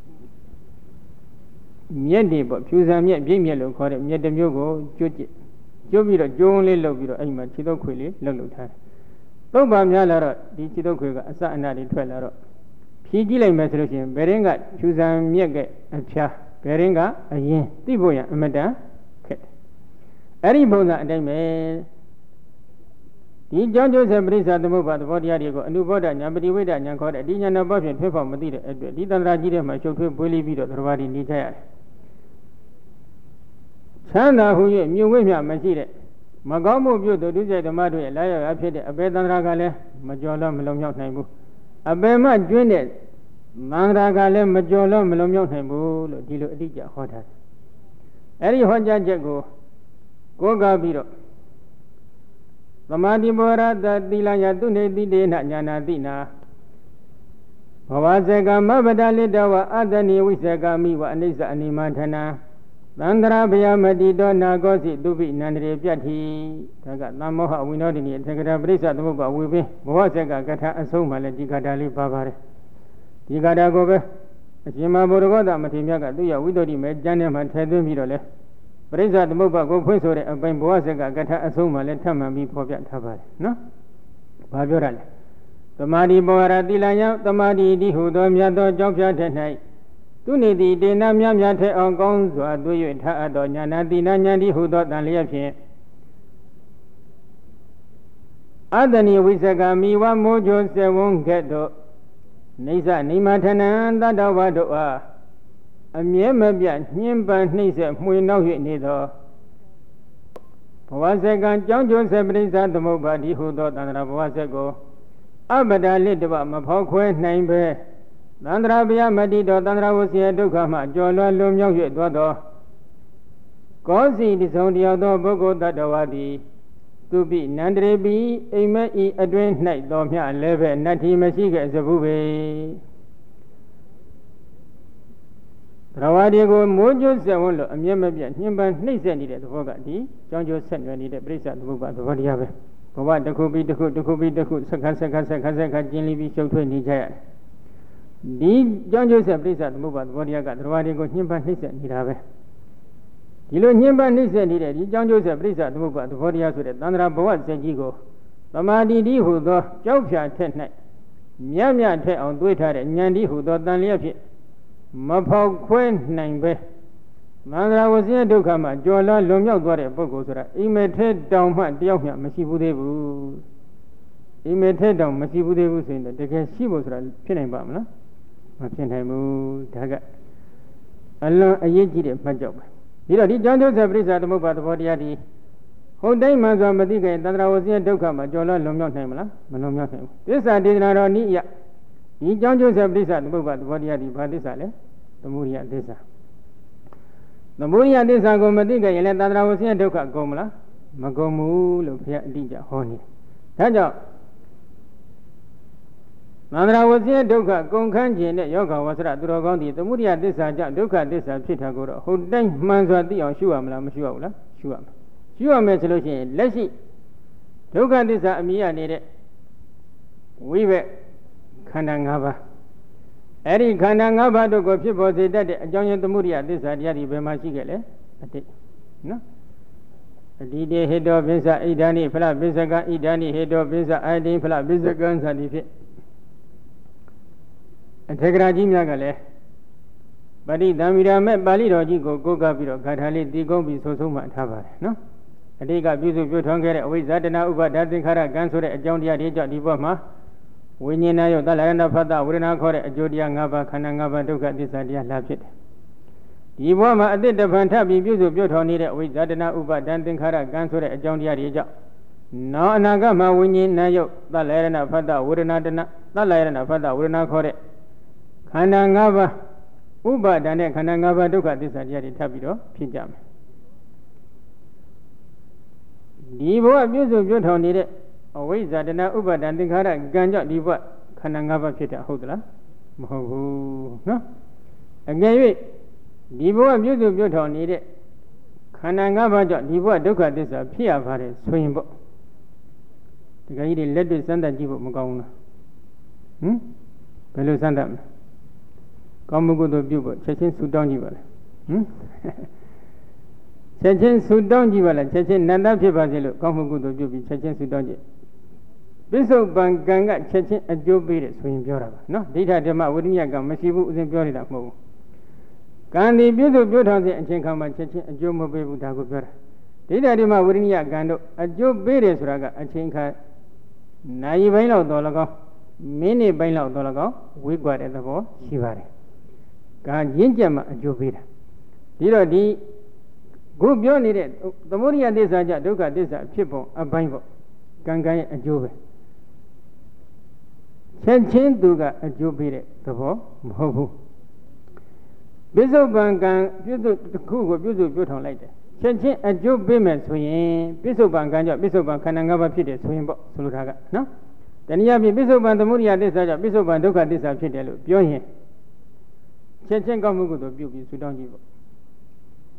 မြက်တွေပေါ့ဖြူစံမြက်ပြိမ့်မြက်လို့ခေါ်တဲ့မြက်တစ်မျိုးကိုကျွတ်ကြည့်ကျွတ်ပြီးတော့ကျုံးလေးလှုပ်ပြီးတော့အဲ့မှာခြေတုပ်ခွေလေးလှုပ်လှုပ်ထားတယ်သုတ်ပါများလာတော့ဒီခြေတုပ်ခွေကအစအနတွေထွက်လာတော့ဖြီးကြည့်လိုက်မယ်ဆိုလို့ရှိရင်ဘယ်ရင်ကဖြူစံမြက်ကအဖျားဘယ်ရင်ကအရင်သိဖို့ရအမတန်ခက်တယ်အဲ့ဒီပုံစံအတိုင်းပဲဒီကြောင့်ကျိုးဆက်ပရိစ္ဆသမုပ္ပါသဘောတရားတွေကိုအနုဘောဓဉာဏ်ပတိဝေဒဉာဏ်ခေါ်တဲ့အဒီဉာဏ်နှစ်ပါးဖြင့်ထွေးဖောက်မသိတဲ့အတွက်ဒီတန္တရာကြီးထဲမှာရှုပ်ထွေးပွေးလိပြီးတော့သရဝတိနေကြရတယ်ချမ်းသာဟု၍မြုံဝိမြမရှိတဲ့မကောင်းမှုပြုသူဒုစရိုက်ဓမ္မတို့ရဲ့လာရောက်ရဖြစ်တဲ့အပေတန္တရာကလည်းမကျော်လို့မလုံမြောက်နိုင်ဘူးအပေမှကျွင်းတဲ့သန္တရာကလည်းမကျော်လို့မလုံမြောက်နိုင်ဘူးလို့ဒီလိုအတိအကျဟောထားတယ်အဲ့ဒီဟောကြားချက်ကိုကိုးကားပြီးတော့သမာဓိဘောရတသီလယတုနေတိတေနညာနာတိနာဘဝဇေကမဗဒလိတဝအတ္တနိဝိဇေကမိဝအနိစ္စအနိမထနာသန္တရာဘယမတိတောနာကောစီသူပိနန္တရေပြတ်တိဒါကသမ္မောဟဝိနောဒိနိအထေကရာပရိစ္ဆသမုပ္ပါဝေပင်ဘဝဆက်ကကထာအဆုံးမှလည်းဒီကထာလေးပါပါတယ်ဒီကထာကိုပဲအရှင်မဘုရားကမထေရမြတ်ကသူ့ရဲ့ဝိတ္တုတိမဲကျမ်းထဲမှာထည့်သွင်းပြီးတော့လဲပရိစ္ဆသမုပ္ပါကိုဖွင့်ဆိုတဲ့အပိုင်းဘဝဆက်ကကထာအဆုံးမှလည်းထပ်မှန်ပြီးဖော်ပြထားပါတယ်နော်ဘာပြောရလဲသမာဓိဘောရတိလယံသမာဓိတိဟုသောမြတ်သောကြောင့်ပြထက်၌သူနေသည်တေနမြမြထဲအောင်ကောင်းစွာသွေး၍ထအပ်သောညာနာတိနာဉာဏ်တိဟုသောတန်လျက်ဖြင့်အတ္တနိဝိသကမိဝမိုးကြိုစေဝုံကဲ့သို့နေသနေမထနံတတ္တဝါတို့အားအမြဲမပြတ်ညှင်းပန်းနှိမ့်ဆက်မှွေနောက်၍နေသောဘဝစကံကြောင်းကျိုးစေပရိစ္ဆသမုပ္ပါတိဟုသောတန္တရာဘဝစက်ကိုအပဒါလိတ္တပမဖောက်ခွဲနိုင်ပဲသန္တရာဘယမတိတော်သန္တရာဝစီယဒုက္ခမှကြော်လွှားလွန်မြောက်၍သွားသောကောစီတစုံတယောက်သောပုဂ္ဂိုလ်တ attva သည်သူပိနန္တရေပိအိမ်မက်ဤအတွင်း၌တော်မြလည်းပဲနတ္ထိမရှိခဲ့စဘူးပဲသရဝတိကိုမိုးကျိုးဆက်ဝန်းလို့အမျက်မပြတ်ညှဉ်းပန်းနှိပ်စက်နေတဲ့သဘောကဒီကြောင်းကျိုးဆက်နွယ်နေတဲ့ပြိဿသမုပ္ပါသဘောတရားပဲဘဝတစ်ခုပြီးတစ်ခုတစ်ခုပြီးတစ်ခုဆက်ခါဆက်ခါဆက်ခါဆက်ခါကျင်းလီပြီးရှုပ်ထွေးနေကြရတယ်ဒီကြောင်းကျိုးဆက်ပြိဿသမုပ္ပါသဘောတရားကသရဝတိကိုညှဉ်းပန်းနှိပ်စက်နေတာပဲဒီလိုညှဉ်းပန်းနှိပ်စက်နေတဲ့ဒီကြောင်းကျိုးဆက်ပြိဿသမုပ္ပါသဘောတရားဆိုတဲ့သန္တရာဘဝစက်ကြီးကိုသမာဓိတိဟုသောကြောက်ဖြာထက်၌မြတ်မြတ်ထက်အောင်တွေးထားတဲ့ဉာဏ်တိဟုသောတန်လျက်ဖြင့်မဖောက်ခွဲနိုင်ပဲမန္တရာဝစီယဒုက္ခမှာကြော်လွှားလွန်မြောက်သွားတဲ့ပုဂ္ဂိုလ်ဆိုတာအိမ်မက်ထဲတောင်မှတယောက်မျှမရှိဘူးသေးဘူးအိမ်မက်ထဲတောင်မရှိဘူးသေးဘူးဆိုရင်တကယ်ရှိဖို့ဆိုတာဖြစ်နိုင်ပါမလားမဖြစ်နိုင်ဘူးဒါကအလွန်အရေးကြီးတဲ့မှတ်ကြောက်ပဲဒီတော့ဒီကြောင့်ကျိုးဆက်ပြိဿသမုပ္ပါသဘောတရားဒီဟုတ်တိုင်းမှဆိုမသိခင်တန္တရာဝစီယဒုက္ခမှာကြော်လွှားလွန်မြောက်နိုင်မလားမလွန်မြောက်နိုင်ဘူးသစ္စာဒေသနာတော်နိယဒီကြောင့်ကျိုးဆက်ပြိဿသမုပ္ပါသဘောတရားဒီဘာသစ္စာလဲသမုဒိယသစ္စာသမုဒိယသစ္စာကိုမသိကြရင်လည်းသန္တရာဝစီယဒုက္ခကုန်မလားမကုန်ဘူးလို့ဘုရားအတိအကျဟောနေတယ်ဒါကြောင့်သန္တရာဝစီယဒုက္ခကုန်ခန်းခြင်းနဲ့ယောဂဝဆရသူတော်ကောင်းသည်သမုဒိယသစ္စာကြောင့်ဒုက္ခသစ္စာဖြစ်တာကိုတော့ဟုတ်တိုင်းမှန်စွာသိအောင်ရှုရမလားမရှုရဘူးလားရှုရမယ်ရှုရမယ်ဆိုလို့ရှိရင်လက်ရှိဒုက္ခသစ္စာအမြင်ရနေတဲ့ဝိဘက်ခန္ဓာ၅ပါးအဲ့ဒီခန္ဓာ၅ပါးတို့ကိုဖြစ်ပေါ်စေတတ်တဲ့အကြောင်းရင်းသမုဒိယသစ္စာတရားဒီဘယ်မှာရှိခဲ့လဲအတိတ်နော်အတိတေဟေတောပိစ္ဆဣဒာနိဖလပိစ္ဆကံဣဒာနိဟေတောပိစ္ဆအာတိဖလပိစ္ဆကံစသည်ဖြင့်အထေကရာကြီးများကလည်းပရိသံမိရာမဲ့ပါဠိတော်ကြီးကိုကိုးကားပြီးတော့ဂါထာလေးတည်ကုန်းပြီးဆိုဆုံးမှထားပါတယ်နော်အတိတ်ကပြုစုပြုထွန်းခဲ့တဲ့အဝိဇ္ဇတနာဥပါဒသင်္ခါရကံဆိုတဲ့အကြောင်းတရားတွေကြောင့်ဒီဘက်မှာဝိညာဏယုတ်သလရဏဖတ်တဝေဒနာခေါ်တဲ့အကျိုးတရား၅ပါးခန္ဓာ၅ပါးဒုက္ခသစ္စာတရားလာဖြစ်တယ်ဒီဘဝမှာအတိတ်တဖန်ထပ်ပြီးပြုစုပြုထောင်နေတဲ့အဝိဇ္ဇတနာဥပါဒသင်္ခါရကံဆိုတဲ့အကြောင်းတရားတွေကြောင့်နောက်အနာဂတ်မှာဝိညာဏယုတ်သလရဏဖတ်တဝေဒနာတနာသလရဏဖတ်တဝေဒနာခေါ်တဲ့ခန္ဓာ၅ပါးဥပါဒနဲ့ခန္ဓာ၅ပါးဒုက္ခသစ္စာတရားတွေထပ်ပြီးတော့ဖြစ်ကြမယ်ဒီဘဝပြုစုပြုထောင်နေတဲ့အဝိဇ္ဇာတနာဥပါဒံသင်္ခါရကံကြောင့်ဒီဘဝခန္ဓာ၅ပါးဖြစ်တာဟုတ်သလားမဟုတ်ဘူးနော်အကယ်၍ဒီဘဝပြုစုပြုထောင်နေတဲ့ခန္ဓာ၅ပါးကြောင့်ဒီဘဝဒုက္ခသစ္စာဖြစ်ရပါတယ်ဆိုရင်ပေါ့ဒီကကြီးတွေလက်တွေ့စမ်းသပ်ကြည့်ဖို့မကောင်းဘူးလားဟင်ဘယ်လိုစမ်းသပ်မလဲကောင်းမှုကုသိုလ်ပြုဖို့ချက်ချင်းဆူတောင်းကြည့်ပါလားဟင်ချက်ချင်းဆူတောင်းကြည့်ပါလားချက်ချင်းနန္တဖြစ်ပါစေလို့ကောင်းမှုကုသိုလ်ပြုပြီးချက်ချင်းဆူတောင်းကြည့်ပိဿုပံကံကချက်ချင်းအကျိုးပေးတယ်ဆိုရင်ပြောတာပါနော်ဒိဋ္ဌဓမ္မဝိရိယကံမရှိဘူးဥစဉ်ပြောနေတာမဟုတ်ဘူးကံဒီပိဿုပြုထောင်တဲ့အချိန်ခါမှာချက်ချင်းအကျိုးမပေးဘူးဒါကိုပြောတာဒိဋ္ဌဓမ္မဝိရိယကံတို့အကျိုးပေးတယ်ဆိုတာကအချိန်ခါနိုင်ပိုင်းလောက်တော်၎င်းမိနစ်ပိုင်းလောက်တော်၎င်းဝိကွာတဲ့သဘောရှိပါတယ်ကံရင့်ကျက်မှအကျိုးပေးတာဒီတော့ဒီခုပြောနေတဲ့သမုဒိယသစ္စာကြဒုက္ခသစ္စာဖြစ်ပုံအပိုင်းပေါ့ကံကံရဲ့အကျိုးပဲချက်ချင်းသူကအကျိုးပေးတဲ့သဘောမဟုတ်ဘူးပိဿုပံကံပြုစုတစ်ခုကိုပြုစုပြုထောင်လိုက်တယ်ချက်ချင်းအကျိုးပေးမယ်ဆိုရင်ပိဿုပံကံကြောင့်ပိဿုပံခန္ဓာ၅ပါးဖြစ်တယ်ဆိုရင်ပေါ့ဆိုလိုတာကနော်တနည်းအားဖြင့်ပိဿုပံသမုဒိယသစ္စာကြောင့်ပိဿုပံဒုက္ခသစ္စာဖြစ်တယ်လို့ပြောရင်ချက်ချင်းကောင်းမှုကိုပြုပြီးဆူတောင်းကြည့်ပေါ့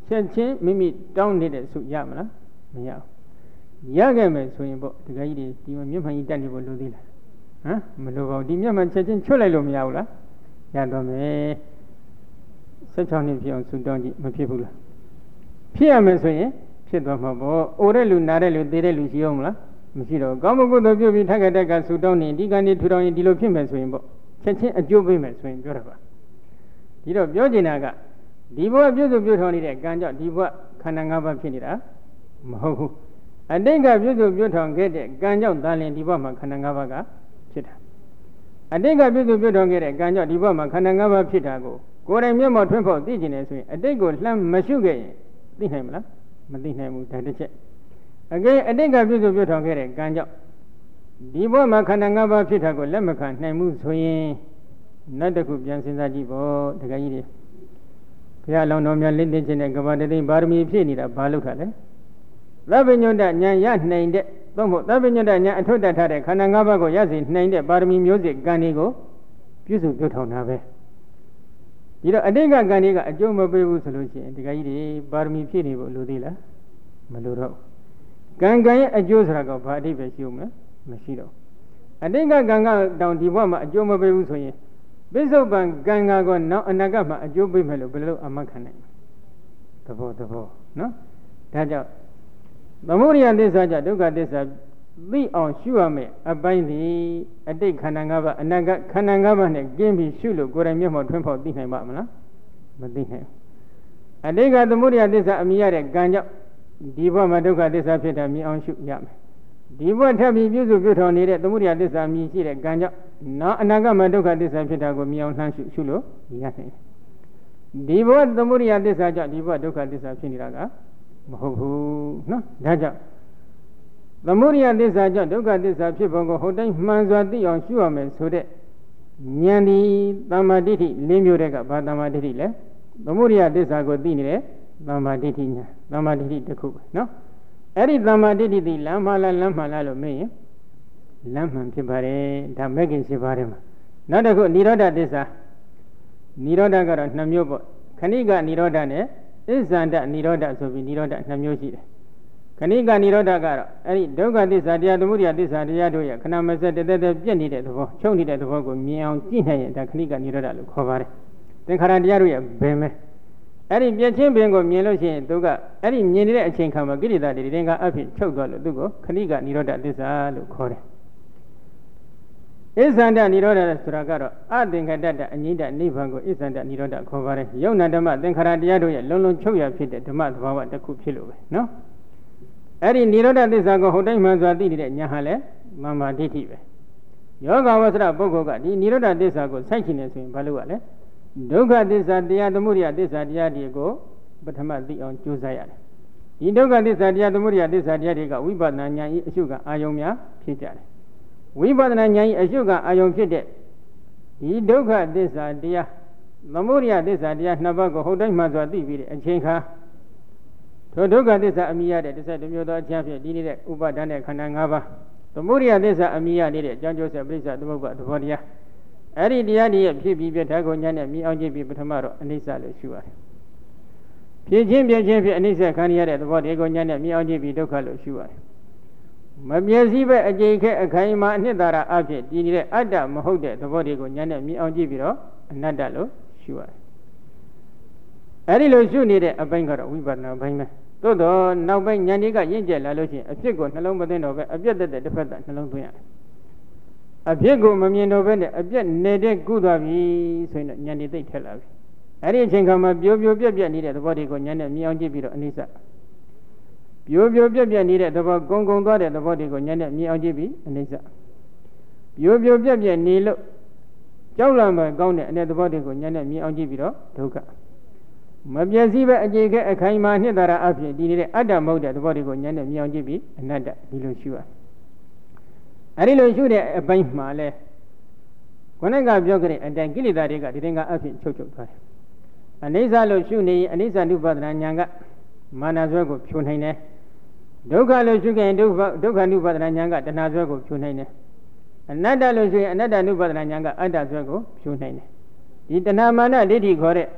ချက်ချင်းမိမိတောင်းနေတဲ့ဆုရမလားမရဘူးရခဲ့မယ်ဆိုရင်ပေါ့တကယ်ကြီးဒီမှာမျက်မှန်ကြီးတက်နေဖို့လိုသေးလားဟမ်မလိုပါဘူးဒီမျက်မှန်ချက်ချင်းချွတ်လိုက်လို့မရဘူးလားရတော့မယ်ဆက်ချောင်းနှစ်ဖြစ်အောင်ဆုတောင်းကြည့်မဖြစ်ဘူးလားဖြစ်ရမယ်ဆိုရင်ဖြစ်သွားမှာပေါ့အိုတဲ့လူနာတဲ့လူသေတဲ့လူရှိအောင်မလားမရှိတော့ကောင်းမှုကုသိုလ်ပြုပြီးထက်ခက်တက်ကဆုတောင်းနေဒီကနေ့ထူထောင်ရင်ဒီလိုဖြစ်မယ်ဆိုရင်ပေါ့ချက်ချင်းအကျိုးပေးမယ်ဆိုရင်ပြောတာပါဒီတော့ပြောချင်တာကဒီဘဝပြုစုပြုထောင်နေတဲ့ကံကြောင့်ဒီဘဝခန္ဓာ၅ပါးဖြစ်နေတာမဟုတ်ဘူးအတိတ်ကပြုစုပြုထောင်ခဲ့တဲ့ကံကြောင့်သာလျှင်ဒီဘဝမှာခန္ဓာ၅ပါးကဖြစ်တာအတိတ်ကပြုစုပြုထောင်ခဲ့တဲ့ကံကြောင့်ဒီဘဝမှာခန္ဓာ၅ပါးဖြစ်တာကိုကိုယ်တိုင်မျက်မှောက်ထွန်းဖောက်သိကျင်နေဆိုရင်အတိတ်ကိုလှမ်းမရှုခဲ့ရင်သိနိုင်မလားမသိနိုင်ဘူးဒါတစ်ချက်အကယ်အတိတ်ကပြုစုပြုထောင်ခဲ့တဲ့ကံကြောင့်ဒီဘဝမှာခန္ဓာ၅ပါးဖြစ်တာကိုလက်မခံနိုင်ဘူးဆိုရင်နောက်တစ်ခုပြန်စဉ်းစားကြည့်ပေါ့တကယ်ကြီးတွေဘုရားလောင်းတော်များလင်းသိခြင်းနဲ့ကဘာတသိပါရမီဖြည့်နေတာဘာလို့ခါလဲသဗ္ဗညုတဉာဏ်ရနိုင်တဲ့သို့မဟုတ်သဗ္ဗညုတဉာဏ်အထွတ်တက်ထားတဲ့ခန္ဓာ၅ပါးကိုရစေနိုင်တဲ့ပါရမီမျိုးစစ်ကံတွေကိုပြုစုပြုထောင်တာပဲဒီတော့အတိတ်ကကံတွေကအကျိုးမပေးဘူးဆိုလို့ရှိရင်တကယ်ကြီးတွေပါရမီဖြည့်နေဖို့လိုသေးလားမလိုတော့ကံကံရဲ့အကျိုးဆိုတာကဘာအတိတ်ပဲရှိဦးမလဲမရှိတော့အတိတ်ကကံကတောင်ဒီဘဝမှာအကျိုးမပေးဘူးဆိုရင်ပိဿုပံကံကကောနောက်အနာဂတ်မှာအကျိုးပေးမယ်လို့ဘယ်လိုအမှတ်ခံနိုင်သဘောသဘောနော်ဒါကြောင့်သမုဒိယသစ္စာကြောင့်ဒုက္ခသစ္စာသိအောင်ရှုရမယ်အပိုင်းဒီအတိတ်ခန္ဓာ၅ပါးအနာဂတ်ခန္ဓာ၅ပါးနဲ့ကျင်းပြီးရှုလို့ကိုယ်တိုင်မျက်မှောက်ထွန်းဖောက်သိနိုင်ပါမလားမသိနိုင်ဘူးအတိတ်ကသမုဒိယသစ္စာအမြင်ရတဲ့ကံကြောင့်ဒီဘဝမှာဒုက္ခသစ္စာဖြစ်တာမြင်အောင်ရှုရမယ်ဒီဘဝထပ်ပြီးပြုစုပြုထောင်နေတဲ့သမုဒိယသစ္စာမြင်ရှိတဲ့ကံကြောင့်နောက်အနာဂတ်မှာဒုက္ခသစ္စာဖြစ်တာကိုမြင်အောင်လှမ်းရှုရှုလို့ရနိုင်တယ်ဒီဘဝသမုဒိယသစ္စာကြောင့်ဒီဘဝဒုက္ခသစ္စာဖြစ်နေတာကမဟုတ်ဘူးနော်ဒါကြောင့်သမုဒိယသစ္စာကြောင့်ဒုက္ခသစ္စာဖြစ်ပုံကိုဟိုတိုင်းမှန်စွာသိအောင်ရှုရမယ်ဆိုတဲ့ဉာဏ်ဒီသမ္မာဒိဋ္ဌိ၄မျိုးတည်းကဘာသမ္မာဒိဋ္ဌိလဲသမုဒိယသစ္စာကိုသိနေတဲ့သမ္မာဒိဋ္ဌိညာသမ္မာဒိဋ္ဌိတစ်ခုပဲနော်အဲ့ဒီသမ္မာဒိဋ္ဌိဒီလမ်းမှလားလမ်းမှလားလို့မေးရင်လမ်းမှန်ဖြစ်ပါတယ်ဒါမဲ့ခင်ရှိပါတယ်မှာနောက်တစ်ခုនិရောဓသစ္စာនិရောဓကတော့နှစ်မျိုးပေါ့ခဏိကនិရောဓနဲ့အစ္ဆန္ဒនិရောဓဆိုပြီးនិရောဓနှစ်မျိုးရှိတယ်ခဏိကនិရောဓကတော့အဲ့ဒီဒုက္ခသစ္စာတရားသမုဒယသစ္စာတရားတို့ရဲ့ခဏမစက်တသက်သက်ပြည့်နေတဲ့သဘောချုပ်နေတဲ့သဘောကိုမြင်အောင်ကြည့်နိုင်ရင်ဒါခဏိကនិရောဓလို့ခေါ်ပါတယ်သင်္ခါရတရားတို့ရဲ့ဘယ်မဲအဲ့ဒီပြည့်ချင်းပင်ကိုမြင်လို့ရှိရင်သူကအဲ့ဒီမြင်နေတဲ့အချိန်ခါမှာကိရိတာတွေတင်ကအဖြစ်ချုပ်သွားလို့သူကိုခဏိကនិရောဓသစ္စာလို့ခေါ်တယ်အစ္ဆန္ဒនិရောဓဆိုတာကတော့အသင်္ခတတအငိမ့်တနိဗ္ဗာန်ကိုအစ္ဆန္ဒនិရောဓခေါ်ပါတယ်ယုံနာဓမ္မသင်္ခါရတရားတို့ရဲ့လုံးလုံးချုပ်ရဖြစ်တဲ့ဓမ္မသဘာဝတစ်ခုဖြစ်လို့ပဲနော်အဲ့ဒီនិရောဓသစ္စာကိုဟိုတိုင်းမှန်စွာသိနေတဲ့ညာဟာလည်းမာမာဒိဋ္ဌိပဲယောဂဝဆရပုဂ္ဂိုလ်ကဒီនិရောဓသစ္စာကိုစိုက်ချင်နေဆိုရင်ဘာလို့ ရလဲဒုက္ခသစ္စာတရားသမုဒယသစ္စာတရားတွေကိုပထမသိအောင်ကြိုးစားရတယ်ဒီဒုက္ခသစ္စာတရားသမုဒယသစ္စာတရားတွေကဝိပဿနာဉာဏ်ဤအရှုကအာယုံများဖြစ်ကြတယ်ဝိပဿနာဉာဏ်ဤအရှုကအာယုံဖြစ်တဲ့ဒီဒုက္ခသစ္စာတရားသမုဒယသစ္စာတရားနှစ်ပါးကိုဟုတ်တိုင်းမှစွာသိပြီးတဲ့အချိန်ခါထိုဒုက္ခသစ္စာအမိရတဲ့တစ်ဆက်တစ်မျိုးသောအချမ်းဖြစ်ဒီနေတဲ့ဥပါဒဏ်နဲ့ခန္ဓာ၅ပါးသမုဒယသစ္စာအမိရနေတဲ့အကြောင်းကျိုးဆက်ပြိဿသမုပ္ပါသဘောတရားအဲ့ဒီတရားတွေဖြစ်ပြီးပြထားကုန်ညာနဲ့မြင်အောင်ကြည့်ပြီးပထမတော့အနိစ္စလို့ရှုရတယ်ဖြစ်ချင်းပြချင်းဖြစ်အနိစ္စခံရတဲ့သဘောတွေကိုညာနဲ့မြင်အောင်ကြည့်ပြီးဒုက္ခလို့ရှုရတယ်မပြည့်စည်ပဲအကျိခဲအခိုင်အမာအနှစ်သာရအဖြစ်တည်နေတဲ့အတ္တမဟုတ်တဲ့သဘောတွေကိုညာနဲ့မြင်အောင်ကြည့်ပြီးတော့အနတ္တလို့ရှုရတယ်အဲ့ဒီလိုရှုနေတဲ့အပိုင်းကတော့ဝိပဿနာဘိုင်းပဲသို့တော့နောက်ပိုင်းဉာဏ်တွေကရင့်ကျက်လာလို့ရှိရင်အဖြစ်ကိုနှလုံးမသွင်းတော့ပဲအပြတ်သက်တဲ့တစ်ဖက်သက်နှလုံးသွင်းရတယ်အဖြစ်ကိုမမြင်တော့ပဲနဲ့အပြတ်နေတဲ့ကုသွားပြီဆိုရင်ဉာဏ်တွေသိထက်လာပြီအဲ့ဒီအချိန်ခါမှာပြိုပြိုပြက်ပြက်နေတဲ့သဘောတွေကိုဉာဏ်နဲ့မြင်အောင်ကြည့်ပြီးတော့အနိစ္စပြိုပြိုပြက်ပြက်နေတဲ့သဘောကုံကုံသွားတဲ့သဘောတွေကိုဉာဏ်နဲ့မြင်အောင်ကြည့်ပြီးအနိစ္စပြိုပြိုပြက်ပြက်နေလို့ကြောက်လန့်မှကောင်းတဲ့အနေသဘောတွေကိုဉာဏ်နဲ့မြင်အောင်ကြည့်ပြီးတော့ဒုက္ခမပြည့်စည်ပဲအကျိခဲအခိုင်အမာနှစ်သာရအဖြစ်တည်နေတဲ့အတ္တမဟုတ်တဲ့သဘောတွေကိုဉာဏ်နဲ့မြင်အောင်ကြည့်ပြီးအနတ္တဒီလိုရှုရအဲ့ဒီလိုရှုတဲ့အပိုင်းမှာလဲခொနကပြောကြတဲ့အတိုင်းကိလေသာတွေကဒီတင်ကအဖြစ်ချုပ်ချုပ်သွားတယ်အနိစ္စလို့ရှုနေရင်အနိစ္စနုပါဒနာဉာဏ်ကမာနဇွဲကိုဖြိုနိုင်တယ်ဒုက္ခလို့ရှုခဲ့ရင်ဒုက္ခဒုက္ခနုပါဒနာဉာဏ်ကတဏှာဇွဲကိုဖြိုနိုင်တယ်အနတ္တလို့ရှုရင်အနတ္တနုပါဒနာဉာဏ်ကအတ္တဇွဲကိုဖြိုနိုင်တယ်ဒီတဏှာမာနဒိဋ္ဌိခေါ်တဲ့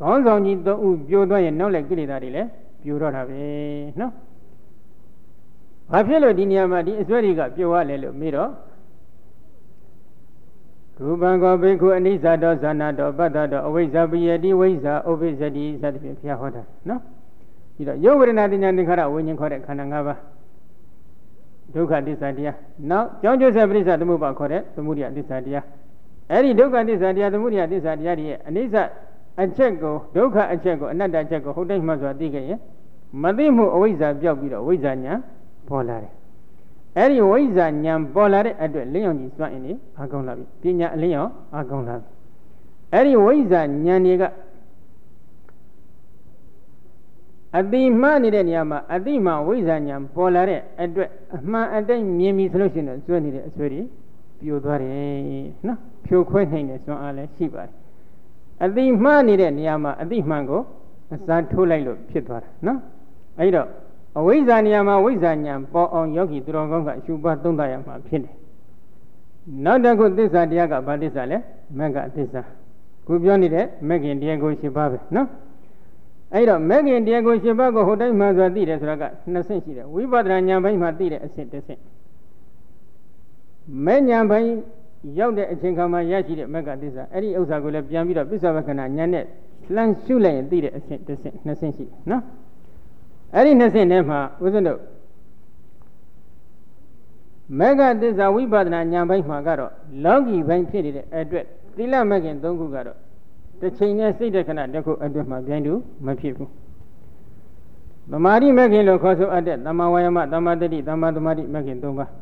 ခေါင်းဆောင်ကြီးသုံးဦးပြိုသွားရင်နောက်လည်းကိလေသာတွေလည်းပြိုတော့တာပဲနော်ဘာဖြစ်လို့ဒီနေရာမှာဒီအစွဲတွေကပြိုရလဲလို့မေးတော့ရူပံကောဘိက္ခုအနိစ္စတောဇာနာတောပတ္တတောအဝိဇ္ဇပိယတိဝိဇ္ဇာဥပိစ္ဆတိစသဖြင့်ဘုရားဟောတာနော်ဒီတော့ယောဝေဒနာတင်ညာသင်္ခါရဝိညာဉ်ခေါ်တဲ့ခန္ဓာ၅ပါးဒုက္ခသစ္စာတရားနောက်ကြောင့်ကျိုးဆက်ပရိစ္ဆသမုပ္ပါခေါ်တဲ့သမုဒယသစ္စာတရားအဲ့ဒီဒုက္ခသစ္စာတရားသမုဒယသစ္စာတရားတွေရဲ့အနိစ္စအချက်ကိုဒုက္ခအချက်ကိုအနတ္တအချက်ကိုဟုတ်တိုင်းမှဆိုတာသိခဲ့ရင်မသိမှုအဝိဇ္ဇာပြောက်ပြီးတော့ဝိဇ္ဇာညာပေါ်လာတယ်အဲ့ဒီဝိဇ္ဇာညာပေါ်လာတဲ့အတွက်လင်းအောင်ကြီးစွန့်ရင်နေအကောင်းလာပြီပညာအလင်းအောင်အကောင်းလာပြီအဲ့ဒီဝိဇ္ဇာညာတွေကအတိမှန်နေတဲ့နေရာမှာအတိမှဝိဇ္ဇာညာပေါ်လာတဲ့အတွက်အမှန်အတိုင်းမြင်ပြီဆိုလို့ရှိရင်စွန့်နေတဲ့အဆွဲတွေပြိုသွားတယ်နော်ဖြိုခွဲနိုင်တဲ့စွန့်အားလည်းရှိပါတယ်အတိမှန်နေတဲ့နေရာမှာအတိမှန်ကိုအစားထိုးလိုက်လို့ဖြစ်သွားတာနော်အဲ့တော့အဝိဇ္ဇာနေရာမှာဝိဇ္ဇာညာပေါ်အောင်ယောဂီသူတော်ကောင်းကအရှုပါသုံးသရမှာဖြစ်တယ်နောက်တစ်ခုသစ္စာတရားကဘာသစ္စာလဲမဂ္ဂသစ္စာခုပြောနေတဲ့မဂ္ဂင်တရားကို၈ပါးပဲနော်အဲ့တော့မဂ္ဂင်တရားကို၈ပါးကိုဟိုတိုင်းမှန်စွာသိတယ်ဆိုတာကနှစ်ဆင့်ရှိတယ်ဝိပဿနာဉာဏ်ပိုင်းမှာသိတဲ့အဆင့်တစ်ဆင့်မဲ့ဉာဏ်ပိုင်းရောက်တဲ့အချိန်ခါမှာရရှိတဲ့မဂ္ဂသစ္စာအဲ့ဒီဥစ္စာကိုလည်းပြန်ပြီးတော့ပစ္ဆဝကနာဉာဏ်နဲ့လှမ်းရှုလိုက်ရင်သိတဲ့အဆင့်တစ်ဆင့်နှစ်ဆင့်ရှိတယ်နော်အဲ့ဒီနှစ်ဆင့်ထဲမှာဦးဇင်းတို့မဂ္ဂသစ္စာဝိပဿနာဉာဏ်ပိုင်းမှာကတော့လောကီပိုင်းဖြစ်နေတဲ့အတွက်သီလမဂ္ဂင်၃ခုကတော့တစ်ချိန်နဲ့စိတ်တခဏတစ်ခုအတွက်မှပြိုင်တူမဖြစ်ဘူးသမာဓိမဂ္ဂင်လို့ခေါ်ဆိုအပ်တဲ့သမ္မာဝါယာမသမ္မာတတိသမ္မာသမာဓိမဂ္ဂင်၃ပါး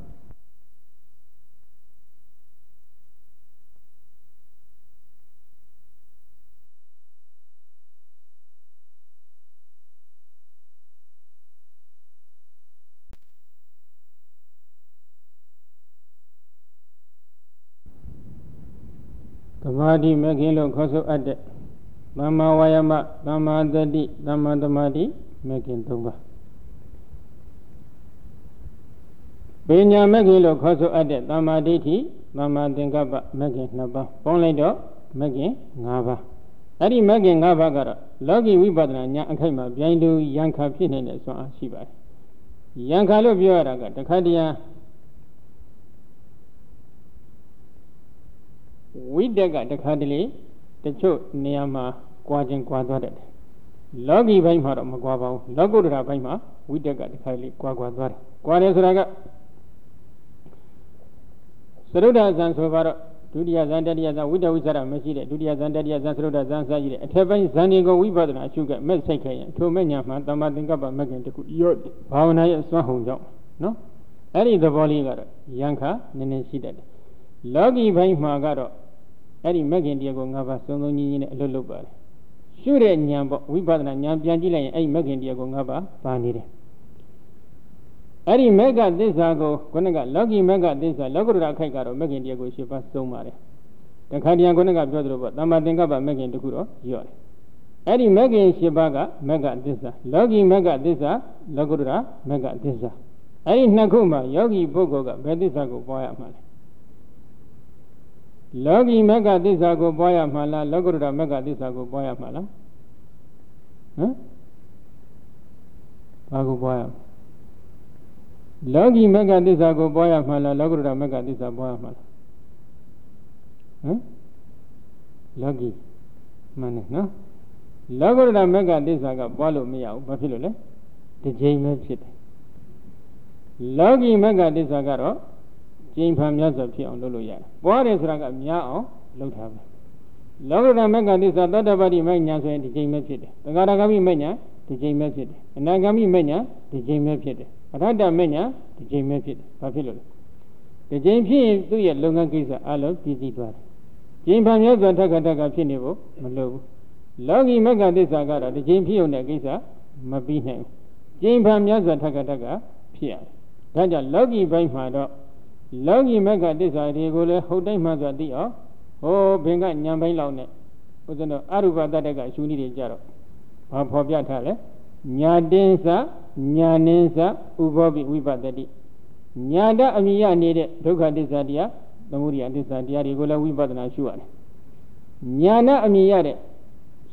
သမာဓိမဂ္ဂင်လို့ခေါ်ဆိုအပ်တဲ့သမ္မာဝါယာမသမ္မာတတိသမ္မာသမာဓိမဂ္ဂင်၃ပါးပညာမဂ္ဂင်လို့ခေါ်ဆိုအပ်တဲ့သမ္မာဒိဋ္ဌိသမ္မာသင်္ကပ္ပမဂ္ဂင်၂ပါးပေါင်းလိုက်တော့မဂ္ဂင်၅ပါးအဲ့ဒီမဂ္ဂင်၅ပါးကတော့လောကီဝိပဿနာဉာဏ်အခိုက်မှာပြိုင်တူယံခါဖြစ်နေတဲ့ဆွမ်းအားရှိပါတယ်ယံခါလို့ပြောရတာကတခါတည်းဝိတက်ကတခါတလေတချို့နေရာမှာကြွားခြင်းကြွားသွားတယ်လောကီဘိုင်းမှာတော့မကြွားပါဘူးလောကုတ္တရာဘိုင်းမှာဝိတက်ကတခါလေကြွားကြွားသွားတယ်ကြွားတယ်ဆိုတာကသရုဒ္ဓဇံဆိုပါတော့ဒုတိယဇံတတိယဇံဝိတ္တဝိသရမရှိတဲ့ဒုတိယဇံတတိယဇံသရုဒ္ဓဇံစရှိတဲ့အထက်ပိုင်းဇံတွေကိုဝိပဿနာအရှုကမဲ့ဆိုင်ခဲ့ရင်ထိုမဲ့ညာမှာသမ္မာသင်္ကပ္ပမဂ္ဂင်တခုရော့ဘာဝနာရဲ့စွမ်းဟုန်ကြောင့်နော်အဲ့ဒီသဘောလေးကတော့ယံခါနည်းနည်းရှိတတ်တယ်လောကီဘိုင်းမှာကတော့အဲ့ဒီမဂ္ဂင်တရားကို၅ပါးစုံစုံညီညီနဲ့အလွတ်လွတ်ပါတယ်ရှုတဲ့ဉာဏ်ပေါ့ဝိပဿနာဉာဏ်ပြန်ကြည့်လိုက်ရင်အဲ့ဒီမဂ္ဂင်တရားကို၅ပါးပါနေတယ်အဲ့ဒီမဂ္ဂသစ္စာကိုခုနကလောကီမဂ္ဂသစ္စာလောကုတ္တရာခိုက်ကတော့မဂ္ဂင်တရားကို၈ပါးစုံပါတယ်တခါတည်းခုနကပြောသလိုပေါ့သမ္မာသင်္ကပ္ပမဂ္ဂင်တခုတော့ရော့တယ်အဲ့ဒီမဂ္ဂင်၈ပါးကမဂ္ဂသစ္စာလောကီမဂ္ဂသစ္စာလောကုတ္တရာမဂ္ဂသစ္စာအဲ့ဒီနှစ်ခုမှာယောဂီပုဂ္ဂိုလ်ကဘယ်သစ္စာကိုပွားရမှာလဲလောကီမဂ္ဂသစ္စာကိုပွားရမှာလားလောကုတ္တရာမဂ္ဂသစ္စာကိုပွားရမှာလားဟမ်ဘာကိုပွားရမလဲလောကီမဂ္ဂသစ္စာကိုပွားရမှာလားလောကုတ္တရာမဂ္ဂသစ္စာပွားရမှာလားဟမ်လောကီမှန်တယ်နော်လောကုတ္တရာမဂ္ဂသစ္စာကပွားလို့မရဘူးဘာဖြစ်လို့လဲတစ်ချိန်ပဲဖြစ်တယ်လောကီမဂ္ဂသစ္စာကတော့ကျင့်ဖန်များစွာဖြစ်အောင်လုပ်လို့ရတယ်။ပွားတယ်ဆိုတာကများအောင်လုပ်ထားပဲ။လောကုတ္တရာမဂ္ဂသစ္စာသောတပတိမဂ္ဂညာဆိုရင်ဒီချိန်ပဲဖြစ်တယ်။သံဃာရဂမိမဂ္ဂညာဒီချိန်ပဲဖြစ်တယ်။အနာဂမိမဂ္ဂညာဒီချိန်ပဲဖြစ်တယ်။အရဟတမဂ္ဂညာဒီချိန်ပဲဖြစ်တယ်။ဘာဖြစ်လို့လဲ။ဒီချိန်ဖြစ်ရင်သူ့ရဲ့လုပ်ငန်းကိစ္စအလုံးပြည့်စည်သွားတယ်။ကျင့်ဖန်များစွာထက်ခါထက်ခါဖြစ်နေဖို့မလိုဘူး။လောကီမဂ္ဂသစ္စာကတော့ဒီချိန်ဖြစ်ုံတဲ့ကိစ္စမပြီးနိုင်ဘူး။ကျင့်ဖန်များစွာထက်ခါထက်ခါဖြစ်ရတယ်။ဒါကြောင့်လောကီဘိုင်းမှာတော့လောကီမဂ္ဂသစ္စာတွေကိုလည်းဟုတ်တိုင်းမှဆိုသိအောင်ဟိုဘင်ကညံပိုင်းလောက်နဲ့ဥစ္စနောအရူပတတ္တကရှုနည်းတွေကြတော့ဘာဖော်ပြထားလဲညာတင်းစညာနင်းစဥဘောပိဝိပတ္တိညာတအမိယနေတဲ့ဒုက္ခသစ္စာတရားသမုဒိယသစ္စာတရားတွေကိုလည်းဝိပဿနာရှုရတယ်ညာနာအမိယတဲ့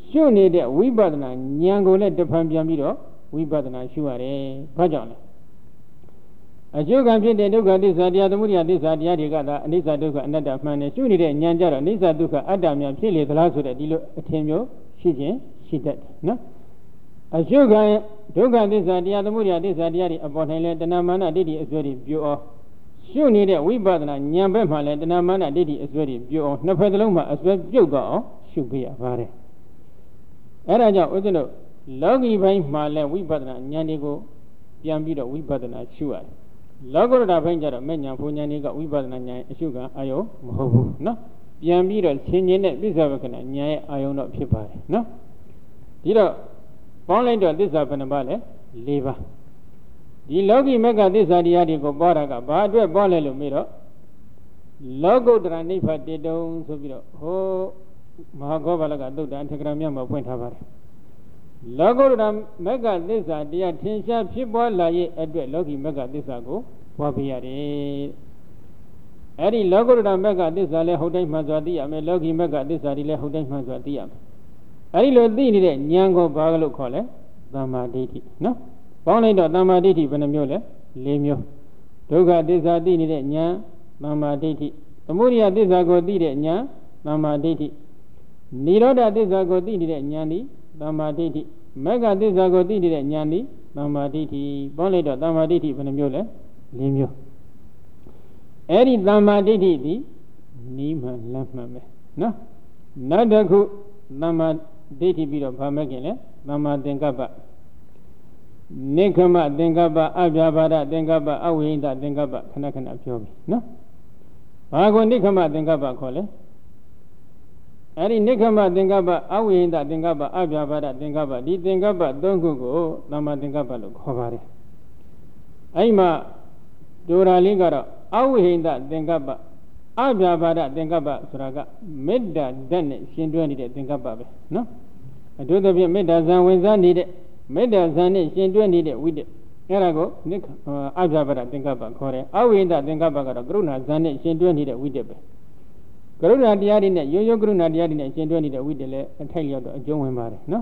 ရှုနေတဲ့ဝိပဿနာဉာဏ်ကိုလည်းတဖန်ပြန်ပြီးတော့ဝိပဿနာရှုရတယ်။ဘာကြောင့်လဲ။အကျိုးကံဖြစ်တဲ့ဒုက္ခသစ္စာတရားသမုဒယသစ္စာတရားတွေကသာအနိစ္စဒုက္ခအနတ္တမှန်တယ်ရှုနေတဲ့ဉာဏ်ကြတော့အနိစ္စဒုက္ခအတ္တများဖြစ်လေသလားဆိုတဲ့ဒီလိုအထင်မျိုးရှိခြင်းရှိတတ်တယ်နော်။အကျိုးကံဒုက္ခသစ္စာတရားသမုဒယသစ္စာတရားတွေအပေါ်၌လဲတဏမာနဒိဋ္ဌိအစွဲတွေပြိုအောင်ရှုနေတဲ့ဝိပဿနာဉာဏ်ဘက်မှာလဲတဏမာနဒိဋ္ဌိအစွဲတွေပြိုအောင်နှစ်ဖက်သလုံးမှာအစွဲပြုတ်သွားအောင်ရှုပေးရပါတယ်။အဲဒါကြောင့်ဥစ္စာတို့လောကီဘိုင်းမှာလဲဝိပဿနာဉာဏ်တွေကိုပြန်ပြီးတော့ဝိပဿနာရှုရတယ်။လောကုတ္တရာဘိုင်းကျတော့မဲ့ဉာဏ်ဘုံဉာဏ်တွေကဝိပဿနာဉာဏ်အရှုကအာယုံမဟုတ်ဘူးနော်။ပြန်ပြီးတော့ဆင်ခြင်တဲ့ပြစ္ဆဝကနာဉာဏ်ရဲ့အာယုံတော့ဖြစ်ပါတယ်နော်။ဒီတော့ပေါင်းလိုက်တော့သစ္စာဘယ်နှပါလဲ၄ပါးဒီလောကီမက္ခသစ္စာတရားတွေကိုပွားတာကဘာအတွက်ပွားလဲလို့မေးတော့လောကုတ္တရာနိဗ္ဗာန်တည်တုံဆိုပြီးတော့ဟိုမဟာဂောဘာလကသုတ်တံအထက်ကရာမြတ်မှာဖွင့်ထားပါတယ်လောကုတ္တရာမက္ခသစ္စာတရားထင်ရှားဖြစ်ပွားလာရဲ့အတွက်လောကီမက္ခသစ္စာကိုပွားပြရတယ်အဲ့ဒီလောကုတ္တရာမက္ခသစ္စာလည်းဟုတ်တိုင်းမှန်စွာသိရမယ်လောကီမက္ခသစ္စာတွေလည်းဟုတ်တိုင်းမှန်စွာသိရမယ်အဲ့ဒီလိုသိနေတဲ့ဉာဏ်ကိုဘာလို့ခေါ်လဲသမ္မာဒိဋ္ဌိနော်ပေါင်းလိုက်တော့သမ္မာဒိဋ္ဌိဘယ်နှမျိုးလဲ၄မျိုးဒုက္ခသစ္စာသိနေတဲ့ဉာဏ်သမ္မာဒိဋ္ဌိသမုဒယသစ္စာကိုသိတဲ့ဉာဏ်သမ္မာဒိဋ္ဌိနိရောဓသစ္စာကိုသိနေတဲ့ဉာဏ်သည်သမ္မာဒိဋ္ဌိမဂ္ဂသစ္စာကိုသိနေတဲ့ဉာဏ်သည်သမ္မာဒိဋ္ဌိပေါင်းလိုက်တော့သမ္မာဒိဋ္ဌိဘယ်နှမျိုးလဲ၄မျိုးအဲ့ဒီသမ္မာဒိဋ္ဌိသည်နီးမှန်လမ်းမှန်ပဲနော်နောက်တစ်ခုသမ္မာဒိဋ္ဌိပြီးတော့ဘာမဲ့ခင်လဲသမ္မာသင်္ကပ္ပနိခမသင်္ကပ္ပအဗျာပါဒသင်္ကပ္ပအဝိဟိတသင်္ကပ္ပခဏခဏပြောပြီနော်ဘာကိုနိခမသင်္ကပ္ပခေါ်လဲအဲ့ဒီနိခမသင်္ကပ္ပအဝိဟိတသင်္ကပ္ပအဗျာပါဒသင်္ကပ္ပဒီသင်္ကပ္ပသုံးခုကိုသမ္မာသင်္ကပ္ပလို့ခေါ်ပါတယ်အဲ့မှာဒိုရာလေးကတော့အဝိဟိတသင်္ကပ္ပအဗျာပါဒသင်္ကပ္ပဆိုတာကမေတ္တာဓာတ်နဲ့ရှင်တွဲနေတဲ့သင်္ကပ္ပပဲနော်အထူးသဖြင့်မေတ္တာဇံဝင်စားနေတဲ့မေတ္တာဇံနဲ့ရှင်တွဲနေတဲ့ဝိတ္တအဲ့ဒါကိုနိအဗျာပါဒသင်္ကပ္ပခေါ်တယ်အဝိဟိတသင်္ကပ္ပကတော့ကရုဏာဇံနဲ့ရှင်တွဲနေတဲ့ဝိတ္တပဲကရုဏာတရားတွေနဲ့ရိုးရိုးကရုဏာတရားတွေနဲ့ရှင်တွဲနေတဲ့ဝိတ္တလည်းအထိုက်လျောက်တော့အကျုံးဝင်ပါတယ်နော်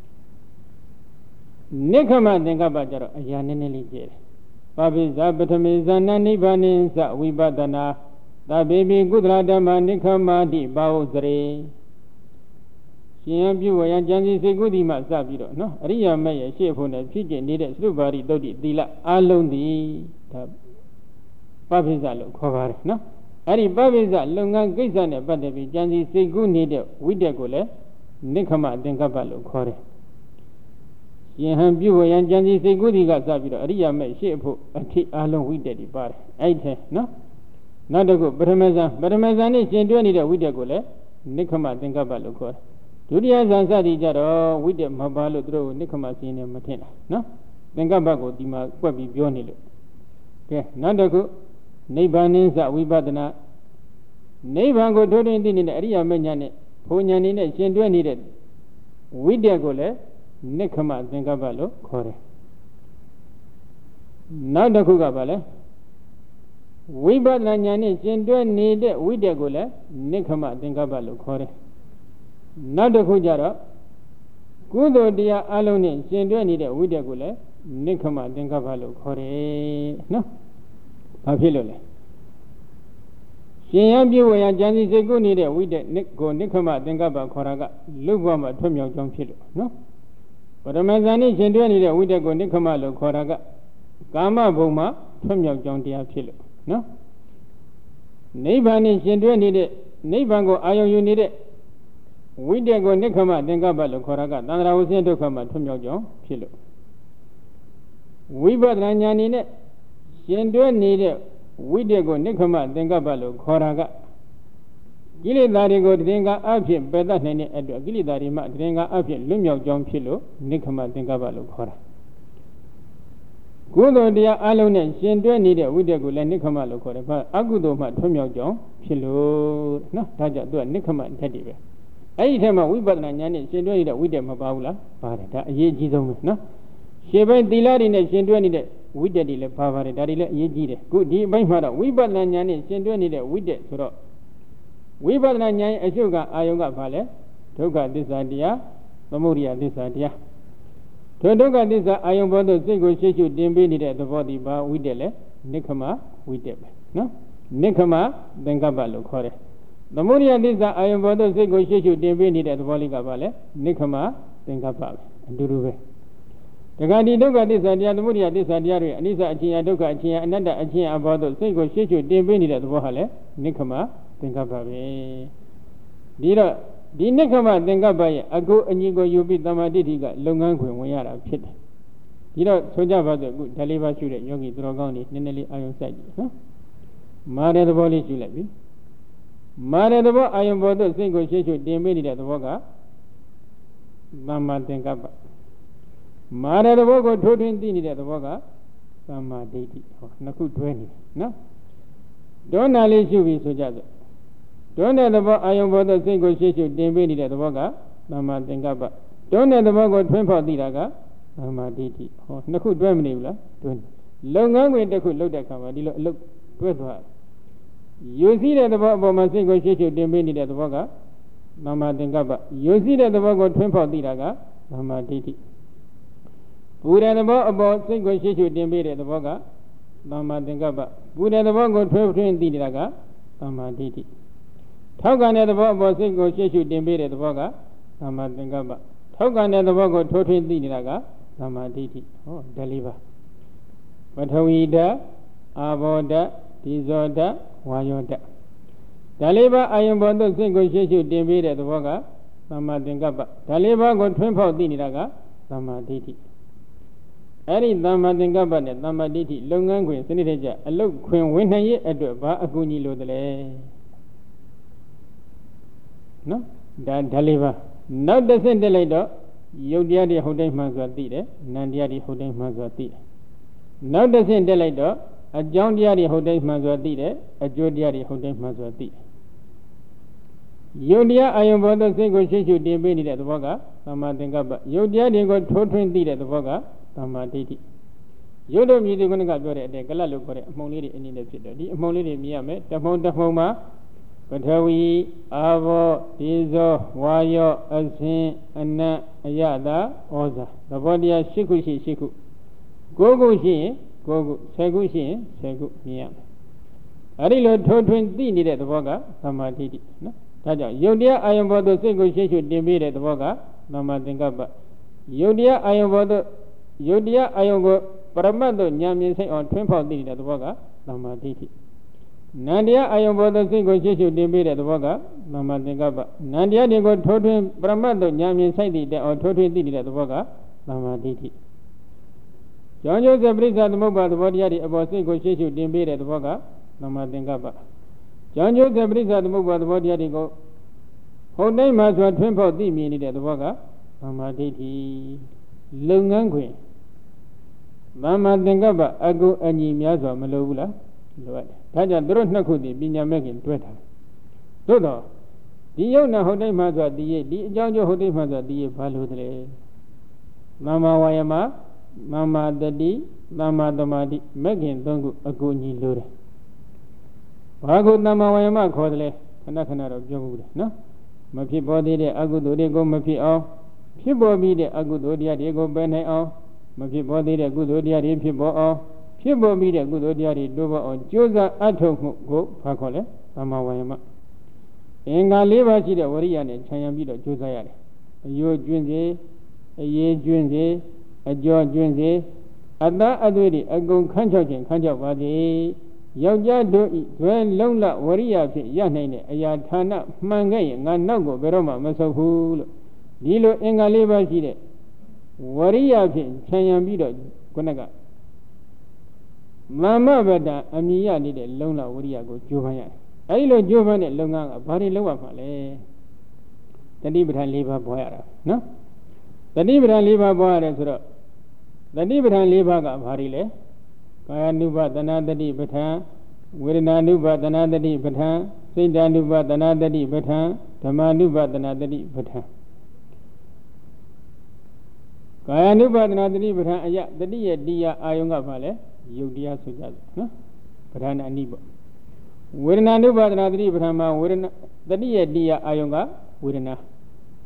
နိခမသင်္ကပ္ပကျတော့အရာနည်းနည်းလေးကျဲတယ်ပပိဇာပထမေဇာနာနိဗ္ဗာနိသဝိပဿနာသဗ္ဗေပိကုသလဓမ္မနိခမတိဘာဝစရေရှင်ရပြုဝရဉာဏ်စီစိတ်ကုသီမှစပြီးတော့နော်အရိယာမက်ရဲ့ရှေ့ဖို့နဲ့ဖြစ်ကျင်နေတဲ့သုဘာရိတုတ်တိသီလအလုံးသည်ဒါပပိဇာလို့ခေါ်ပါတယ်နော်အဲ့ဒီပပိဇာလုပ်ငန်းကိစ္စနဲ့ပတ်သက်ပြီးဉာဏ်စီစိတ်ကုနေတဲ့ဝိတ္တကိုလည်းနိခမသင်္ကပ္ပလို့ခေါ်တယ်ရှင်ဟံပြုဝရဉာဏ်စီစိတ်ကုသီကစပြီးတော့အရိယာမက်ရှေ့ဖို့အထိအလုံးဝိတ္တတွေပါတယ်အဲ့ထဲနော်နောက်တစ်ခုပထမဇန်ပထမဇန်နဲ့ရှင်တွဲနေတဲ့ဝိတ္တကိုလည်းနိခမသင်္ကပ္ပလို့ခေါ်တယ်ဒုတိယဇန်စသည်ကြတော့ဝိတ္တမပါလို့သူတို့နိခမစင်းနေမထင်တာနော်သင်္ကပ္ပကိုဒီမှာကွက်ပြီးပြောနေလို့ကဲနောက်တစ်ခုနိဗ္ဗာန်င်းစဝိပဿနာနိဗ္ဗာန်ကိုထိုးထွင်းသိနေတဲ့အရိယာမဉ္ဇဉ်နဲ့ဘုံဉာဏ်နဲ့ရှင်တွဲနေတဲ့ဝိတ္တကိုလည်းနိခမသင်္ကပ္ပလို့ခေါ်တယ်နောက်တစ်ခုကဘာလဲဝိပဿနာဉာဏ်နဲ့ရှင်တွဲနေတဲ့ဝိတ္တကိုလည်းနိခမသင်္ကပ္ပလို့ခေါ်တယ်နောက်တစ်ခုကြတော့ကုသိုလ်တရားအလုံးနဲ့ရှင်တွဲနေတဲ့ဝိတ္တကိုလည်းနိခမသင်္ကပ္ပလို့ခေါ်တယ်နော်ဘာဖြစ်လို့လဲရှင်ရပြုဝရဉာဏ်စီစိတ်ကုနေတဲ့ဝိတ္တနိကိုနိခမသင်္ကပ္ပခေါ်တာကလူ့ဘဝမှာထွတ်မြောက်ကြောင်းဖြစ်လို့နော်ပရမဇန်နဲ့ရှင်တွဲနေတဲ့ဝိတ္တကိုနိခမလို့ခေါ်တာကကာမဘုံမှာထွတ်မြောက်ကြောင်းတရားဖြစ်လို့နော်နိဗ္ဗာန်နဲ့ရှင်တွဲနေတဲ့နိဗ္ဗာန်ကိုအာရုံယူနေတဲ့ဝိတ္တကိုနိခမသင်္ကပ္ပလို့ခေါ်တာကသန္တရာဝဆင်းဒုက္ခမှာထွတ်မြောက်ကြောင်းဖြစ်လို့ဝိပဿနာဉာဏ်နဲ့ရှင်တွဲနေတဲ့ဝိတ္တကိုနိခမသင်္ကပ္ပလို့ခေါ်တာကကိလေသာတွေကိုတည်ငါအဖြစ်ပယ်တတ်နိုင်တဲ့အတွက်ကိလေသာတွေမှတည်ငါအဖြစ်လွတ်မြောက်ကြောင်းဖြစ်လို့နိခမသင်္ကပ္ပလို့ခေါ်တာကုသိုလ်တရားအလုံးနဲ့ရှင်တွဲနေတဲ့ဝိတ္တကိုလည်းနိခမလို့ခေါ်တယ်ဘာအကုသိုလ်မှထွတ်မြောက်ကြောင်းဖြစ်လို့နော်ဒါကြောင့်သူကနိခမဓာတ်တွေပဲအဲ့ဒီထဲမှာဝိပဿနာဉာဏ်နဲ့ရှင်တွဲနေတဲ့ဝိတ္တမပါဘူးလားပါတယ်ဒါအရေးကြီးဆုံးပဲနော်ရှေ့ပိုင်းသီလတွေနဲ့ရှင်တွဲနေတဲ့ဝိတ္တတွေလည်းပါပါတယ်ဒါတွေလည်းအရေးကြီးတယ်ခုဒီအပိုင်းမှာတော့ဝိပဿနာဉာဏ်နဲ့ရှင်တွဲနေတဲ့ဝိတ္တဆိုတော့ဝိပဿနာဉာဏ်ရဲ့အရှုကအာယုံကဘာလဲဒုက္ခသစ္စာတရားသမုဒိယသစ္စာတရားထိုဒုက္ခသစ္စာအာယုံဘောသို့စိတ်ကိုရှေ့ရှုတင်ပေးနေတဲ့သဘောဒီပါဝိတက်လေနိခမဝိတက်ပဲနော်နိခမသင်္ကပ္ပလို့ခေါ်တယ်သမုဒိယသစ္စာအာယုံဘောသို့စိတ်ကိုရှေ့ရှုတင်ပေးနေတဲ့သဘောလေးကပါလေနိခမသင်္ကပ္ပပဲအတူတူပဲတခါဒီဒုက္ခသစ္စာတရားသမုဒိယသစ္စာတရားတွေအနိစ္စအချင်းအဒုက္ခအချင်းအနတ္တအချင်းအဘောသို့စိတ်ကိုရှေ့ရှုတင်ပေးနေတဲ့သဘောဟာလေနိခမသင်္ကပ္ပပဲဒီတော့ဒီနိခမသင်္ကပ္ပရဲ့အကုအညီကိုယူပြီးသမာဓိဋ္ဌိကလုပ်ငန်းခွင်ဝင်ရတာဖြစ်တယ်ဒီတော့ဆိုကြပါစို့အခုဓာလေးပါရှုတဲ့ယောဂီသူတော်ကောင်းတွေနည်းနည်းလေးအာယုံစိုက်ကြည့်နော်မာတဲ့သဘောလေးရှုလိုက်ပြီမာတဲ့သဘောအာယုံပေါ်သို့စိတ်ကိုရှေ့ရှုတင်ပေးနေတဲ့သဘောကသမ္မာသင်္ကပ္ပမာတဲ့သဘောကိုထိုးထွင်းသိနေတဲ့သဘောကသမ္မာဒိဋ္ဌိဟောနှစ်ခုတွဲနေတယ်နော်ဒေါနာလေးရှုပြီးဆိုကြစို့တွန်းတဲ့သဘောအာယုံဘောသို့စိတ်ကိုရှေ့ရှုတင်ပေးနေတဲ့သဘောကသမ္မာသင်္ကပ္ပတွန်းတဲ့သဘောကိုထွင်းဖောက်သိတာကသမ္မာဒိဋ္ဌိဟောနှစ်ခုတွဲမနေဘူးလားတွန်းလုပ်ငန်းခွင်တစ်ခုလုပ်တဲ့အခါမှာဒီလိုအလုပ်တွဲသွားယူစည်းတဲ့သဘောအပေါ်မှာစိတ်ကိုရှေ့ရှုတင်ပေးနေတဲ့သဘောကသမ္မာသင်္ကပ္ပယူစည်းတဲ့သဘောကိုထွင်းဖောက်သိတာကသမ္မာဒိဋ္ဌိပူတဲ့သဘောအပေါ်စိတ်ကိုရှေ့ရှုတင်ပေးတဲ့သဘောကသမ္မာသင်္ကပ္ပပူတဲ့သဘောကိုထွင်းထွင်းသိနေတာကသမ္မာဒိဋ္ဌိထောက်ကန်တဲ့သဘောအပေါ်စိတ်ကိုရှေ့ရှုတင်ပေးတဲ့သဘောကသမ္မာသင်္ကပ္ပထောက်ကန်တဲ့သဘောကိုထိုးထွင်းသိနေတာကသမ္မာဒိဋ္ဌိဟောဓာလေးပါပထဝီဓာတ်အာဘောဓာတ်ဒီဇောဓာတ်ဝါယောဓာတ်ဓာလေးပါအာယုံပေါ်သို့စိတ်ကိုရှေ့ရှုတင်ပေးတဲ့သဘောကသမ္မာသင်္ကပ္ပဓာလေးပါကိုထွင်းဖောက်သိနေတာကသမ္မာဒိဋ္ဌိအဲ့ဒီသမ္မာသင်္ကပ္ပနဲ့သမ္မာဒိဋ္ဌိလုပ်ငန်းခွင်စနစ်တကျအလုတ်ခွင်ဝင်နိုင်ရဲ့အတွက်ဘာအကူအညီလိုသလဲနော်ဒါဓာလေးပါနောက်တစ်ဆင့်တက်လိုက်တော့ယုတ်တရားတွေဟုတ်တိုင်းမှန်စွာသိတယ်နံတရားတွေဟုတ်တိုင်းမှန်စွာသိတယ်နောက်တစ်ဆင့်တက်လိုက်တော့အကြောင်းတရားတွေဟုတ်တိုင်းမှန်စွာသိတယ်အကျိုးတရားတွေဟုတ်တိုင်းမှန်စွာသိတယ်ယုတ်တရားအာယုံဘောသို့စိတ်ကိုရှေ့ရှုတင်ပေးနေတဲ့သဘောကသမ္မာသင်္ကပ္ပယုတ်တရားတွေကိုထိုးထွင်းသိတဲ့သဘောကသမ္မာဒိဋ္ဌိယုတ်တို့မြည်သူကကပြောတဲ့အတဲ့ကလတ်လို့ခေါ်တဲ့အမှုံလေးတွေအနည်းနဲ့ဖြစ်တယ်ဒီအမှုံလေးတွေမြင်ရမယ်တမှုံတမှုံမှာပထဝီအာဘောဒီဇောဝါယောအစင်အနတ်အယတာဩဇာသဘောတရား၈ခုရှိ၈ခု၉ခုရှိရင်၉ခု၁၀ခုရှိရင်၁၀ခုမြင်ရမယ်အဲဒီလိုထိုးထွင်းသိနေတဲ့သဘောကသမ္မာဒိဋ္ဌိနော်ဒါကြောင့်ယုတ်တရားအာယုံဘောသို့စိတ်ကိုရှေ့ရှုတင်ပေးတဲ့သဘောကသမ္မာသင်္ကပ္ပယုတ်တရားအာယုံဘောသို့ယုတ်တရားအာယုံကိုပရမတ်သို့ဉာဏ်မြင်စိတ်အောင်ထွင်းဖောက်သိနေတဲ့သဘောကသမ္မာဒိဋ္ဌိနန္တရားအာယုံဘောသို့စိတ်ကိုရှေ့ရှုတင်ပေးတဲ့သဘောကသမ္မာသင်္ကပ္ပနန္တရားတွေကိုထိုးထွင်းပရမတ်သို့ဉာဏ်မြင်စိတ်တည်တဲ့အောင်ထိုးထွင်းသိနေတဲ့သဘောကသမ္မာဒိဋ္ဌိကြောင့်ကျိုးစပရိစ္ဆာသမုပ္ပါသဘောတရားတွေအပေါ်စိတ်ကိုရှေ့ရှုတင်ပေးတဲ့သဘောကသမ္မာသင်္ကပ္ပကြောင့်ကျိုးစပရိစ္ဆာသမုပ္ပါသဘောတရားတွေကိုဟုတ်တိုင်းမှာဆိုထွင်းဖောက်သိမြင်နေတဲ့သဘောကသမ္မာဒိဋ္ဌိလုပ်ငန်းခွင်သမ္မာသင်္ကပ္ပအကုအညီများစွာမလိုဘူးလားလိုရတယ်ဒါကြောင့်သူတို့နှစ်ခုတည်းပညာမဲ့ခင်တွဲထားသို့တော့ဒီယုံနာဟုတ်တိုင်းမှာဆိုဒီရဲ့ဒီအကြောင်းကျိုးဟုတ်တိုင်းမှာဆိုဒီရဲ့ဘာလို့တလဲသမ္မာဝါယမသမ္မာတတိသမ္မာသမာဓိမဲ့ခင်သုံးခုအကုအညီလိုတယ်ဘာကိုသမ္မာဝါယမခေါ်တယ်လဲခဏခဏတော့ပြောဘူးလေနော်မဖြစ်ပေါ်သေးတဲ့အကုသိုလ်တွေကိုမဖြစ်အောင်ဖြစ်ပေါ်ပြီးတဲ့အကုသိုလ်တရားတွေကိုပယ်နိုင်အောင်မဖြစ်ပေါ်သေးတဲ့ကုသိုလ်တရားတွေဖြစ်ပေါ်အောင်ဖြစ်ပေါ်ပြီးတဲ့ကုသိုလ်တရားတွေတိုးပေါ်အောင်ကြိုးစားအထောက်မှုကိုဘာခေါ်လဲသမ္မာဝါယမအင်္ဂါ၄ပါးရှိတဲ့ဝရိယနဲ့ခြံရံပြီးတော့ကြိုးစားရတယ်အယိုးကျွင်းစေအရေးကျွင်းစေအကြောကျွင်းစေအသားအသွေးတွေအကုန်ခန်းချောက်ခြင်းခန်းချောက်ပါစေယောက်ျားတို့ဤဇွဲလုံးလဝရိယဖြင့်ရနိုင်တဲ့အရာဌာနမှန်ခဲ့ရင်ငါနောက်ကိုဘယ်တော့မှမဆုတ်ဘူးလို့ဒီလိုအင်္ဂါ၄ပါးရှိတဲ့ဝရိယဖြင့်ခြံရံပြီးတော့ခုနကမမဗဒအမြင်ရနေတဲ့လုံလဝရိယကိုကြိုးပမ်းရတယ်အဲဒီလိုကြိုးပမ်းတဲ့လုပ်ငန်းကဘာတွေလုပ်ရမှာလဲတတိပဋ္ဌာန်၄ပါးပွားရတာနော်တတိပဋ္ဌာန်၄ပါးပွားရတယ်ဆိုတော့တတိပဋ္ဌာန်၄ပါးကဘာတွေလဲကာယ ानु ဘသနာတတိပဋ္ဌာန်ဝေဒနာ ानु ဘသနာတတိပဋ္ဌာန်စိတ် ानु ဘသနာတတိပဋ္ဌာန်ဓမ္မ ानु ဘသနာတတိပဋ္ဌာန်ကာယ ानु ဘသနာတတိပဋ္ဌာန်အယတတိယတရားအာယုံကဘာလဲယုတ်တရားဆိုကြတယ်နော်ပဋ္ဌာန်အနိပေါ့ဝေဒနာ ानु ဘသနာတတိပဋ္ဌာန်မှာဝေဒနာတတိယတရားအာယုံကဝေဒနာ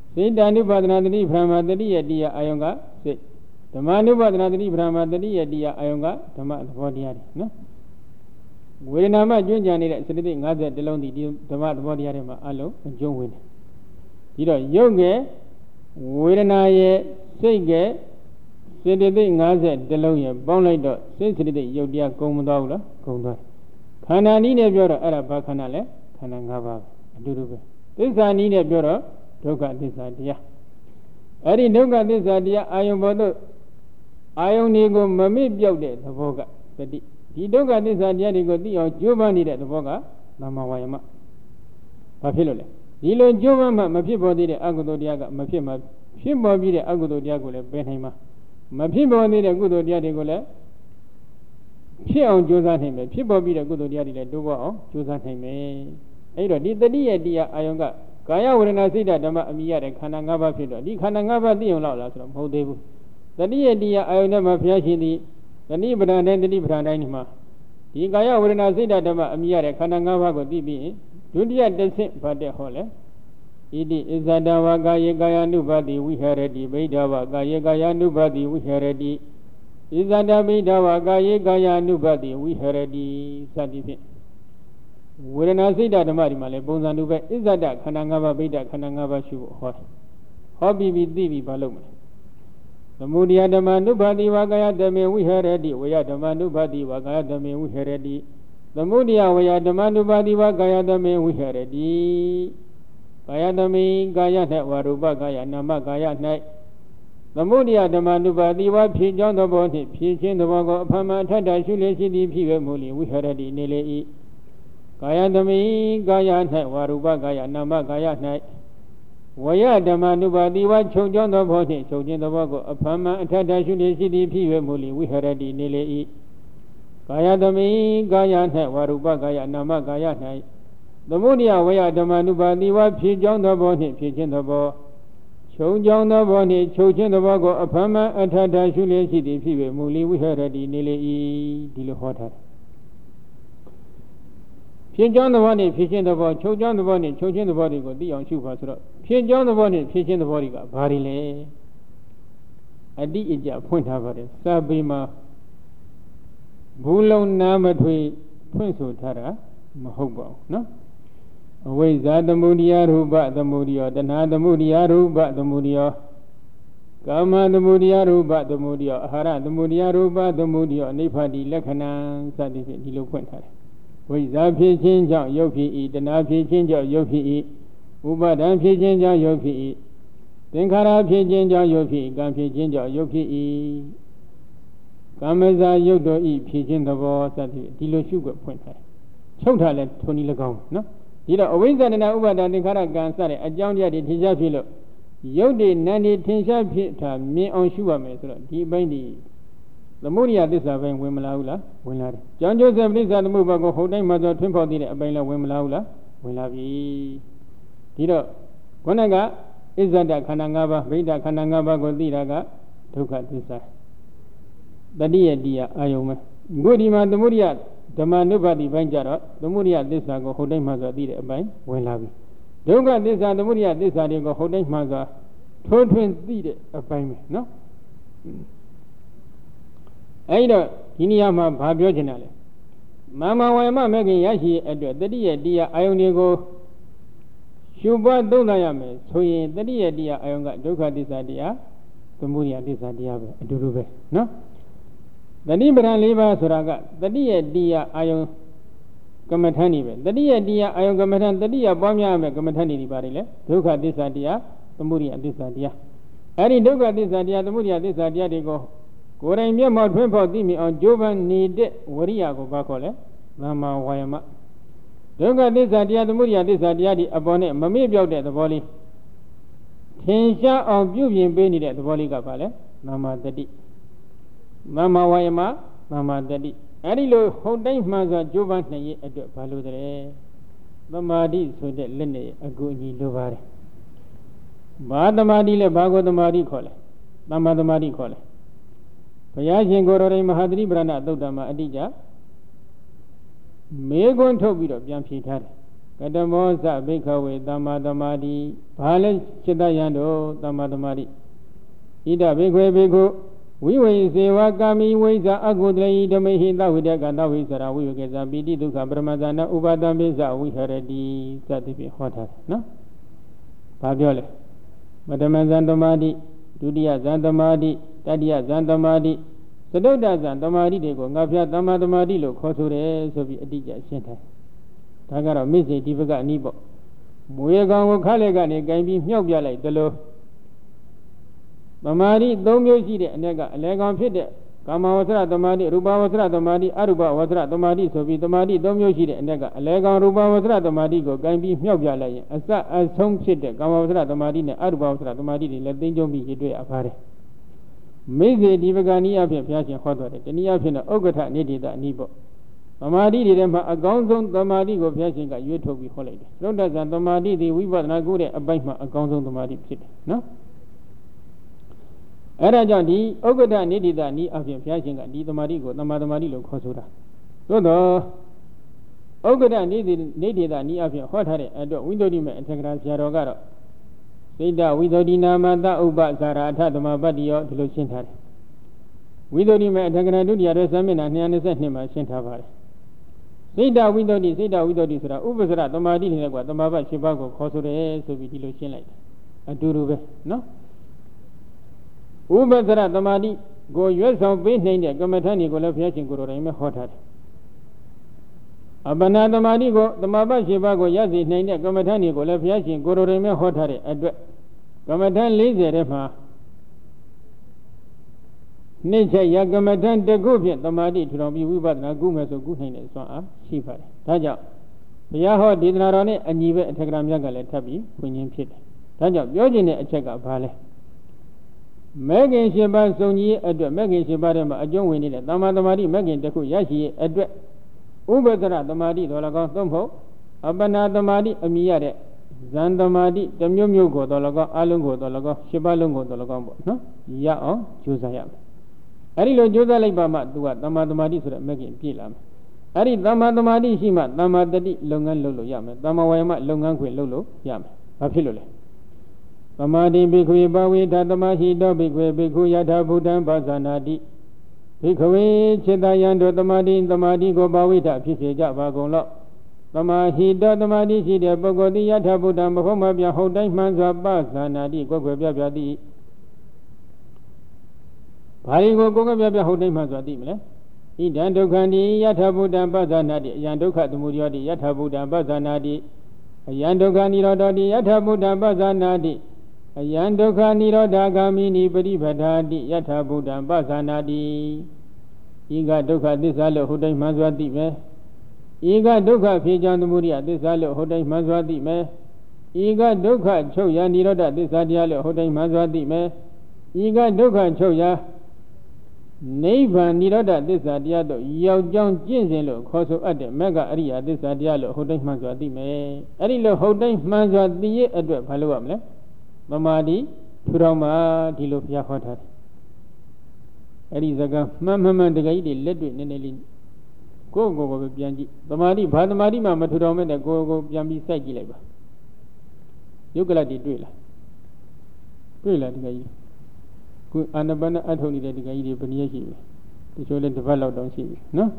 စိတ်တ ानु ပါဒနာတတိပရမတတိယတရားအာယုံကစိတ်ဓမ္မ ानु ပါဒနာတတိပရမတတိယတရားအာယုံကဓမ္မသဘောတရားတွေနော်ဝေဒနာမှကျွမ်းကြံနေတဲ့စတိတိ၅၀တလုံးဒီဓမ္မသဘောတရားတွေမှာအလုံးအကျုံးဝင်တယ်ဒီတော့ယုတ်ငယ်ဝေဒနာရဲ့စိတ်ကစေတသိက်၅၀တလုံးရဲ့ပေါင်းလိုက်တော့စိတ်စေတသိက်ယုတ်တရားကုန်မသွားဘူးလားကုန်သွားခန္ဓာနည်းနဲ့ပြောတော့အဲ့ဒါဘာခန္ဓာလဲခန္ဓာ၅ပါးအတူတူပဲသစ္စာနည်းနဲ့ပြောတော့ဒုက္ခသစ္စာတရားအဲ့ဒီဒုက္ခသစ္စာတရားအာယုံပေါ်သို့အာယုန်တွေကိုမမေ့ပြောက်တဲ့သဘောကတတိဒီဒုက္ခသစ္စာတရားတွေကိုသိအောင်ကြိုးပမ်းနေတဲ့သဘောကသမ္မာဝါယမဘာဖြစ်လို့လဲဒီလိုကြိုးပမ်းမှမဖြစ်ပေါ်သေးတဲ့အကုသိုလ်တရားကမဖြစ်မှဖြစ်ပေါ်ပြီးတဲ့အကုသိုလ်တရားကိုလည်းပယ်နိုင်မှာမဖြစ်ပေါ်သေးတဲ့ကုသိုလ်တရားတွေကိုလည်းဖြစ်အောင်ကြိုးစားနိုင်မယ်ဖြစ်ပေါ်ပြီးတဲ့ကုသိုလ်တရားတွေလည်းတိုးပေါ်အောင်ကြိုးစားနိုင်မယ်အဲ့တော့ဒီတတိယတရားအာယုံကကာယဝေဒနာစိတ်ဓမ္မအမိရတဲ့ခန္ဓာ၅ပါးဖြစ်တော့ဒီခန္ဓာ၅ပါးသိအောင်လောက်လားဆိုတော့မဟုတ်သေးဘူးတတိယတရားအာယုန်နဲ့မှာဘုရားရှင်သည်တတိပဒံတိုင်းတတိပဒံတိုင်းဒီမှာဒီကာယဝေဒနာစိတ်ဓမ္မအမိရတဲ့ခန္ဓာ၅ပါးကိုသိပြီးဒုတိယတစ်ဆင့်ဗတ်တဲ့ဟောလဲဣတိဣဇဒဝကာယေကာယ ानु ပါတိဝိဟရတိဗိဓဝကာယေကာယ ानु ပါတိဝိဟရတိဣဇဒဗိဓဝကာယေကာယ ानु ပါတိဝိဟရတိစသည်ဖြင့်ဝေဒနာစိတ်ဓမ္မဒီမှာလဲပုံစံတူပဲဣဇဒခန္ဓာ၅ပါးဗိဓခန္ဓာ၅ပါးရှုဖို့ဟောဟောပြီးပြီးသိပြီးဘာလုပ်မလဲသမုဒယဓမ္မ ानु ပါတိဝကာယဓမ္မေဝိဟရတိဝေယဓမ္မ ानु ပါတိဝကာယဓမ္မေဝိဟရတိသမုဒယဝေယဓမ္မ ानु ပါတိဝကာယဓမ္မေဝိဟရတိကာယဓမ္မေကာယ၌ဝရူပကာယနာမကာယ၌သမုဒယဓမ္မ ानु ပါတိဝဖြည့်ကြောင်းသဘောနှင့်ဖြည့်ခြင်းသဘောကိုအဖမအထတ္တရှုလျက်ရှိသည်ဖြစ်ဝဲမူလီဝိဟရတိနေလေ၏ကာယဓမ္မေကာယ၌ဝရူပကာယနာမကာယ၌ဝေယဓမ္မ ानु ပါတိဝချုပ်ကြောင်းသဘောနှင့်ချုပ်ခြင်းသဘောကိုအဖမအထတ္တရှုလျက်ရှိသည်ဖြစ်ဝဲမူလီဝိဟရတိနေလေ၏ကာယဓမ္မေကာယ၌ဝရူပကာယနာမကာယ၌သမုဒယဝေယဓမ္မ ानु ပါတိဝဖြည့်ကြောင်းသဘောနှင့်ဖြည့်ခြင်းသဘောချုပ်ကြောင်းသဘောနှင့်ချုပ်ခြင်းသဘောကိုအဖမအထတ္တရှုလျက်ရှိသည်ဖြစ်ဝဲမူလီဝိဟရတိနေလေ၏ဒီလိုဟောထားတယ်ဖြည့်ကြောင်းသဘောနဲ့ဖြည့်ခြင်းသဘောချုပ်ကြောင်းသဘောနဲ့ချုပ်ခြင်းသဘောတွေကိုသိအောင်ရှုပါဆိုတော့ဖြည့်ကြောင်းသဘောနဲ့ဖြည့်ခြင်းသဘောတွေကဘာတွေလဲအတိအကျဖွင့်ထားပါတယ်စာပေမှာဘူးလုံးနာမထွေဖွင့်ဆိုထားတာမဟုတ်ပါဘူးနော်အဝိဇ္ဇာသမုဒယရူပသမုဒယောတဏှာသမုဒယရူပသမုဒယောကာမသမုဒယရူပသမုဒယောအာဟာရသမုဒယရူပသမုဒယောအနိဗ္ဗာတိလက္ခဏာစသည်ဖြင့်ဒီလိုဖွင့်ထားတယ်ဝိဇ္ဇာဖြစ်ခြင်းကြောင့်ယုတ်ဖြစ်၏တဏှာဖြစ်ခြင်းကြောင့်ယုတ်ဖြစ်၏ဥပါဒံဖြစ်ခြင်းကြောင့်ယုတ်ဖြစ်၏သင်္ခါရဖြစ်ခြင်းကြောင့်ယုတ်ဖြစ်၏ကံဖြစ်ခြင်းကြောင့်ယုတ်ဖြစ်၏ကာမဇာယုတ်တော်ဤဖြစ်ခြင်းသဘောစသည်ဒီလိုရှုခွင့်ဖွင့်ထားတယ်ချုပ်ထားလဲထုံနည်း၎င်းနော်ဒီတော့အဝိဇ္ဇာတဏှာဥပါဒံသင်္ခါရကံစတဲ့အကြောင်းတရားတွေထင်ရှားဖြစ်လို့ယုတ်တွေနံတွေထင်ရှားဖြစ်တာမြင်အောင်ရှုရမယ်ဆိုတော့ဒီအပိုင်းဒီသမုဒယသစ္စာပိုင်းဝင်မလာဘူးလားဝင်လာတယ်ကြောင့်ကျိုးဆက်ပဋိစ္စသမုပ္ပါကိုဟုတ်တိုင်းမှာဆိုထွန်းဖောက်သေးတဲ့အပိုင်းလည်းဝင်မလာဘူးလားဝင်လာပြီဒီတော့ခုနကအစ္ဆဒခန္ဓာ၅ပါးဗိဓခန္ဓာ၅ပါးကိုသိတာကဒုက္ခသစ္စာတတိယတရားအာယုံပဲအခုဒီမှာသမုဒယဓမ္မ ानु ပါတိပိုင်းကြတော့သမုဒယသစ္စာကိုဟုတ်တိုင်းမှာဆိုသိတဲ့အပိုင်းဝင်လာပြီဒုက္ခသစ္စာသမုဒယသစ္စာတွေကိုဟုတ်တိုင်းမှာဆိုထိုးထွင်းသိတဲ့အပိုင်းပဲနော်အဲ့တော့ဒီနေရာမှာဘာပြောချင်တာလဲမာမဝါယမမဲ့ခင်ရရှိအတွက်တတိယတရားအာယုန်တွေကိုရှုပွားသုံးသပ်ရမယ်ဆိုရင်တတိယတရားအာယုန်ကဒုက္ခသစ္စာတရားသမုဒယသစ္စာတရားပဲအတူတူပဲနော်တတိပဒံ၄ပါးဆိုတာကတတိယတရားအာယုန်ကမ္မထန်နေပဲတတိယတရားအာယုန်ကမ္မထန်တတိယပွားများမယ်ကမ္မထန်နေဒီပါတယ်လေဒုက္ခသစ္စာတရားသမုဒယသစ္စာတရားအဲ့ဒီဒုက္ခသစ္စာတရားသမုဒယသစ္စာတရားတွေကိုကိုယ်တိုင်မျက်မှောက်ထွန်းဖောက်သိမြင်အောင်ကြိုးပမ်းနေတဲ့ဝရိယကိုဘာခေါ်လဲသမ္မာဝါယမဒုက္ခသစ္စာတရားသမုဒယသစ္စာတရားဒီအပေါ်နဲ့မမေ့ပြောက်တဲ့သဘောလေးထင်ရှားအောင်ပြုပြင်ပေးနေတဲ့သဘောလေးကဘာလဲသမ္မာတတိသမ္မာဝါယမသမ္မာတတိအဲ့ဒီလိုဟုတ်တိုင်းမှန်စွာကြိုးပမ်းနိုင်ရဲ့အတွက်ဘာလို့တည်းသမာဓိဆိုတဲ့လက်နဲ့အကူအညီလိုပါတယ်ဘာသမာဓိလဲဘာကိုသမာဓိခေါ်လဲသမ္မာသမာဓိခေါ်လဲဘုရားရှင်ကိုယ်တော်တိုင်မဟာသတိပဋ္ဌာန်သုတ်တံမှာအတိအကျမေခွန်းထုတ်ပြီးတော့ပြန်ဖြေထားတယ်ကတမောသဘိခဝေသမ္မာသမာဓိဘာလဲစိတ္တယံတို့သမ္မာသမာဓိဣဒဘိခွေဘိခုဝိဝေစေဝကာမိဝိဇာအကုတလေဓမေဟိသဝိတကတဝိစရာဝိဝကေဇာပိတိဒုက္ခပရမဇာနဥပါဒံပိစဝိဟရတိစသည်ဖြင့်ဟောထားတယ်နော်ဘာပြောလဲပထမဇန်သမာဓိဒုတိယဇန်သမာဓိတတိယဇန်သမာဓိသတုတ္တဇန်သမာဓိတွေကိုငါဖျားသမ္မာသမာဓိလို့ခေါ်ဆိုတယ်ဆိုပြီးအတိအကျရှင်းထားဒါကတော့မိစ္ဆေဒီပကအနည်းပေါ့မွေကောင်ကိုခါလက်ကနေကင်ပြီးမြှောက်ပြလိုက်တယ်လို့သမာဓိသုံးမျိုးရှိတဲ့အ ਨੇ ကအလဲကောင်ဖြစ်တဲ့ကာမဝဆရသမာဓိရူပဝဆရသမာဓိအရူပဝဆရသမာဓိဆိုပြီးသမာဓိသုံးမျိုးရှိတဲ့အ ਨੇ ကအလဲကောင်ရူပဝဆရသမာဓိကိုကင်ပြီးမြှောက်ပြလိုက်ရင်အစအဆုံးဖြစ်တဲ့ကာမဝဆရသမာဓိနဲ့အရူပဝဆရသမာဓိတွေလည်းသိကျုံပြီးရတွေ့အပ်ပါတယ်မိစ္ဆေဒီပကနီအဖြစ်ဘုရားရှင်ဟောတော်တယ်တနည်းအားဖြင့်တော့ဥက္ကဋ္ဌနိဒိတအနည်းပေါ့သမာဓိတွေထဲမှာအကောင်းဆုံးသမာဓိကိုဘုရားရှင်ကရွေးထုတ်ပြီးဟောလိုက်တယ်သုဒ္ဓဇံသမာဓိဒီဝိပဿနာကုတဲ့အပိုင်းမှာအကောင်းဆုံးသမာဓိဖြစ်တယ်နော်အဲ့ဒါကြောင့်ဒီဥက္ကဋ္ဌနိဒိတနည်းအဖြစ်ဘုရားရှင်ကဒီသမာဓိကိုသမာသမာဓိလို့ခေါ်ဆိုတာသို့တော့ဥက္ကဋ္ဌနိဒိနိဒိတနည်းအဖြစ်ဟောထားတဲ့အတွက်ဝိသုဒ္ဓိမေအထက်ကရာဆရာတော်ကတော့စိတ္တဝိသုဒ္ဓိနာမတဥပ္ပဇာရာအထသမပတ္တိယောဒီလိုရှင်းထားတယ်ဝိသုဒ္ဓိမေအထက်ကရာဒုတိယရသမျက်နှာနှစ်နှစ်နှစ်မှာရှင်းထားပါတယ်စိတ္တဝိသုဒ္ဓိစိတ္တဝိသုဒ္ဓိဆိုတာဥပ္ပစရသမာဓိနဲ့ကွာသမဘတ်၈ပါးကိုခေါ်ဆိုတယ်ဆိုပြီးဒီလိုရှင်းလိုက်တယ်အတူတူပဲနော်ဥပ္ပစရသမာဓိကိုရွတ်ဆောင်ပေးနိုင်တဲ့ကမ္မထာဏီကိုလည်းဘုရားရှင်ကိုယ်တော်တိုင်ပဲဟောထားတယ်အပ္ပနာသမာဓိကိုသမဘတ်၈ပါးကိုရစေနိုင်တဲ့ကမ္မထာဏီကိုလည်းဘုရားရှင်ကိုယ်တော်တိုင်ပဲဟောထားတဲ့အတွက်ကမ္မထာ၄၀ထဲမှာနိစ္စယကမ္မထံတကုဖြင့်သမာဓိထူထောင်ပြီးဝိပဿနာကုမယ်ဆိုကုနိုင်တဲ့စွမ်းအားရှိပါတယ်ဒါကြောင့်ဘုရားဟောဒေသနာတော်နဲ့အညီပဲအထက်ကရာမြတ်ကလည်းထပ်ပြီးဝင်ခြင်းဖြစ်တယ်ဒါကြောင့်ပြောခြင်းတဲ့အချက်ကဘာလဲမဲခင်ရှင်ပါစုံကြီးအတွက်မဲခင်ရှင်ပါထဲမှာအကျုံးဝင်နေတဲ့သမာသမာဓိမဲခင်တစ်ခုရရှိရဲ့အတွက်ဥပ္ပဒရသမာဓိတော်၎င်းသုံးဖို့အပ္ပနာသမာဓိအမိရတဲ့ဇန်သမာဓိတစ်မျိုးမျိုးကိုတော်၎င်းအလုံးကိုတော်၎င်းရှစ်ပါးလုံးကိုတော်၎င်းပေါ့နော်ရအောင်ကြိုးစားရမယ်အဲ့ဒီလိုကြိုးစားလိုက်ပါမှသူကသမ္မာသမာဓိဆိုတဲ့မဂ်ကင်ပြည့်လာမယ်အဲ့ဒီသမ္မာသမာဓိရှိမှသမ္မာတတိလုပ်ငန်းလုပ်လို့ရမယ်သမ္မာဝါယမလုပ်ငန်းခွင်လုပ်လို့ရမယ်ဘာဖြစ်လို့လဲသမာဓိဘိက္ခွေပဝေထသမာဟိတောဘိက္ခွေဘိက္ခုယထာဘုဒ္ဓံဘာဇာနာတိဘိက္ခဝေจิตယံတို့သမာဓိသမာဓိကိုပဝေထဖြစ်စေကြပါကုန်လော့သမာဟိတောသမာဓိရှိတဲ့ပုဂ္ဂိုလ်သည်ယထာဘုဒ္ဓံမဟုတ်မပြဟုတ်တိုင်းမှန်စွာဘာဇာနာတိကိုယ်ွယ်ပြပြသည်ဘာရင်ကိုကိုယ်ကပြပြဟုတ်တိုင်းမှဆိုသိမလဲဣဒံဒုက္ခန္တိယထာဘုဒ္ဓံပဇာနာတိအယံဒုက္ခသမုဒယောတိယထာဘုဒ္ဓံပဇာနာတိအယံဒုက္ခនិရောဓတိယထာဘုဒ္ဓံပဇာနာတိအယံဒုက္ခនិရောဓဂာမိနိပရိပဒာတိယထာဘုဒ္ဓံပဇာနာတိဤကဒုက္ခသစ္စာလို့ဟုတ်တိုင်းမှဆိုသိမယ်ဤကဒုက္ခဖြေကြောင်းသမုဒယသစ္စာလို့ဟုတ်တိုင်းမှဆိုသိမယ်ဤကဒုက္ခချုပ်ရာនិရောဓသစ္စာတရားလို့ဟုတ်တိုင်းမှဆိုသိမယ်ဤကဒုက္ခချုပ်ရာနိဗ္ဗာန်និရောဓသစ္စာတရားတို့ရောက်ကြောင်းကျင့်စဉ်လို့ခေါ်ဆိုအပ်တဲ့မဂ္ဂအရိယသစ္စာတရားလို့ဟုတ်တိုင်းမှန်စွာသိမယ်အဲ့ဒီလိုဟုတ်တိုင်းမှန်စွာသိရဲ့အတွက်ဘာလို့ရမလဲသမာဓိထူထောင်မှဒီလိုဘုရားဟောထားတယ်အဲ့ဒီစကားမှန်မှန်မှန်တကယ်ကြီးတွေလက်တွေ့နည်းနည်းလေးကိုယ့်ကိုယ်ကိုပဲပြန်ကြည့်သမာဓိဘာသမာဓိမှမထူထောင်မဲ့တဲ့ကိုယ်ကိုပြန်ပြီးစိုက်ကြည့်လိုက်ပါယုတ်ကလတ်တွေတွေ့လားတွေ့လားတကယ်ကြီးကိုအာနပနအထုံနေတဲ့ဒီကကြီးတွေဘယ်နည်းရှိလဲတချို့လည်းတစ်ပတ်လောက်တောင်ရှိပြီနော်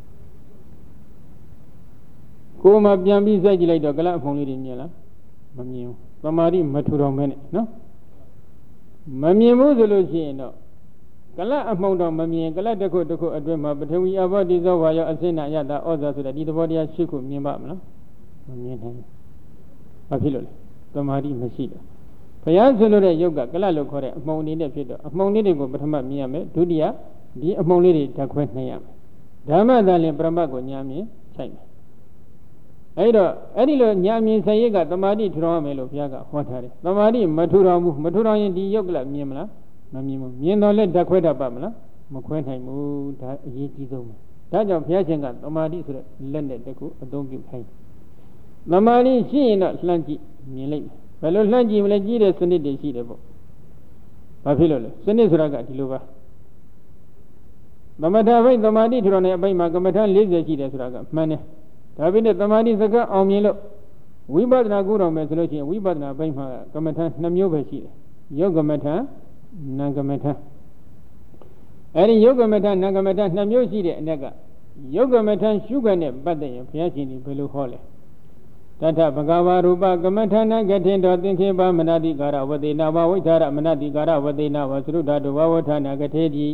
ကိုယ်မှပြန်ပြီးစိုက်ကြည့်လိုက်တော့ကလပ်အဖုံလေးတွေမြင်လားမမြင်ဘူးသမာဓိမထူထောင်မဲနဲ့နော်မမြင်ဘူးဆိုလို့ရှိရင်တော့ကလပ်အမှုံတော့မမြင်ကလပ်တစ်ခုတစ်ခုအတွင်းမှာပထဝီအဘောတိသောဘာယောအစိဏယတဩဇာဆိုတဲ့ဒီသဘောတရားရှိခုမြင်ပါမလားမမြင်နိုင်ဘူးဘာဖြစ်လို့လဲသမာဓိမရှိတော့ဘုရားဆိုလို့တဲ့ယုတ်ကကလလို့ခေါ်တဲ့အမှုံလေးနဲ့ဖြစ်တော့အမှုံလေးတွေကိုပထမမြင်ရမယ်ဒုတိယဒီအမှုံလေးတွေဓာတ်ခွဲနှိမ့်ရမယ်ဓမ္မသာလင်ပရမတ်ကိုညာမြင်ဆိုင်မယ်အဲ့တော့အဲ့ဒီလိုညာမြင်ဆိုင်ရကသမာဓိထူထောင်ရမယ်လို့ဘုရားကဟောထားတယ်သမာဓိမထူထောင်ဘူးမထူထောင်ရင်ဒီယုတ်ကလမြင်မလားမမြင်ဘူးမြင်တော့လဲဓာတ်ခွဲတတ်ပါမလားမခွဲနိုင်ဘူးဒါအရေးကြီးဆုံးပဲဒါကြောင့်ဘုရားရှင်ကသမာဓိဆိုတဲ့လက်နဲ့တကူအသုံးပြုခိုင်းသမာဓိရှိရင်တော့လှမ်းကြည့်မြင်လိုက်ဘယ်လိုလှမ်းကြည့်မလဲကြည့်တဲ့စနစ်တွေရှိတယ်ပေါ့ဘာဖြစ်လို့လဲစနစ်ဆိုတာကဒီလိုပါသမထဘိတ်သမာဓိထူထောင်တဲ့အပိုင်းမှာကမ္မထ၄၀ရှိတယ်ဆိုတာကမှန်တယ်ဒါပေမဲ့သမာဓိစကားအောင်မြင်လို့ဝိပဿနာကုတော်မယ်ဆိုလို့ရှိရင်ဝိပဿနာဘိုင်းမှာကမ္မထနှစ်မျိုးပဲရှိတယ်ယုတ်ကမ္မထနာကမ္မထအဲဒီယုတ်ကမ္မထနာကမ္မထနှစ်မျိုးရှိတဲ့အ ਨੇ ကယုတ်ကမ္မထရှုခွင့်နဲ့ပတ်သက်ရင်ဘုရားရှင်ဒီဘယ်လိုဟောလဲတထဘဂဝါရူပကမ္မထနာကထင်တော်သင်္ခေပမနတိကာရဝတိနာဘဝိထာရမနတိကာရဝတိနာဝသရုဒ္ဓတဝဝဌာနာကထေတိ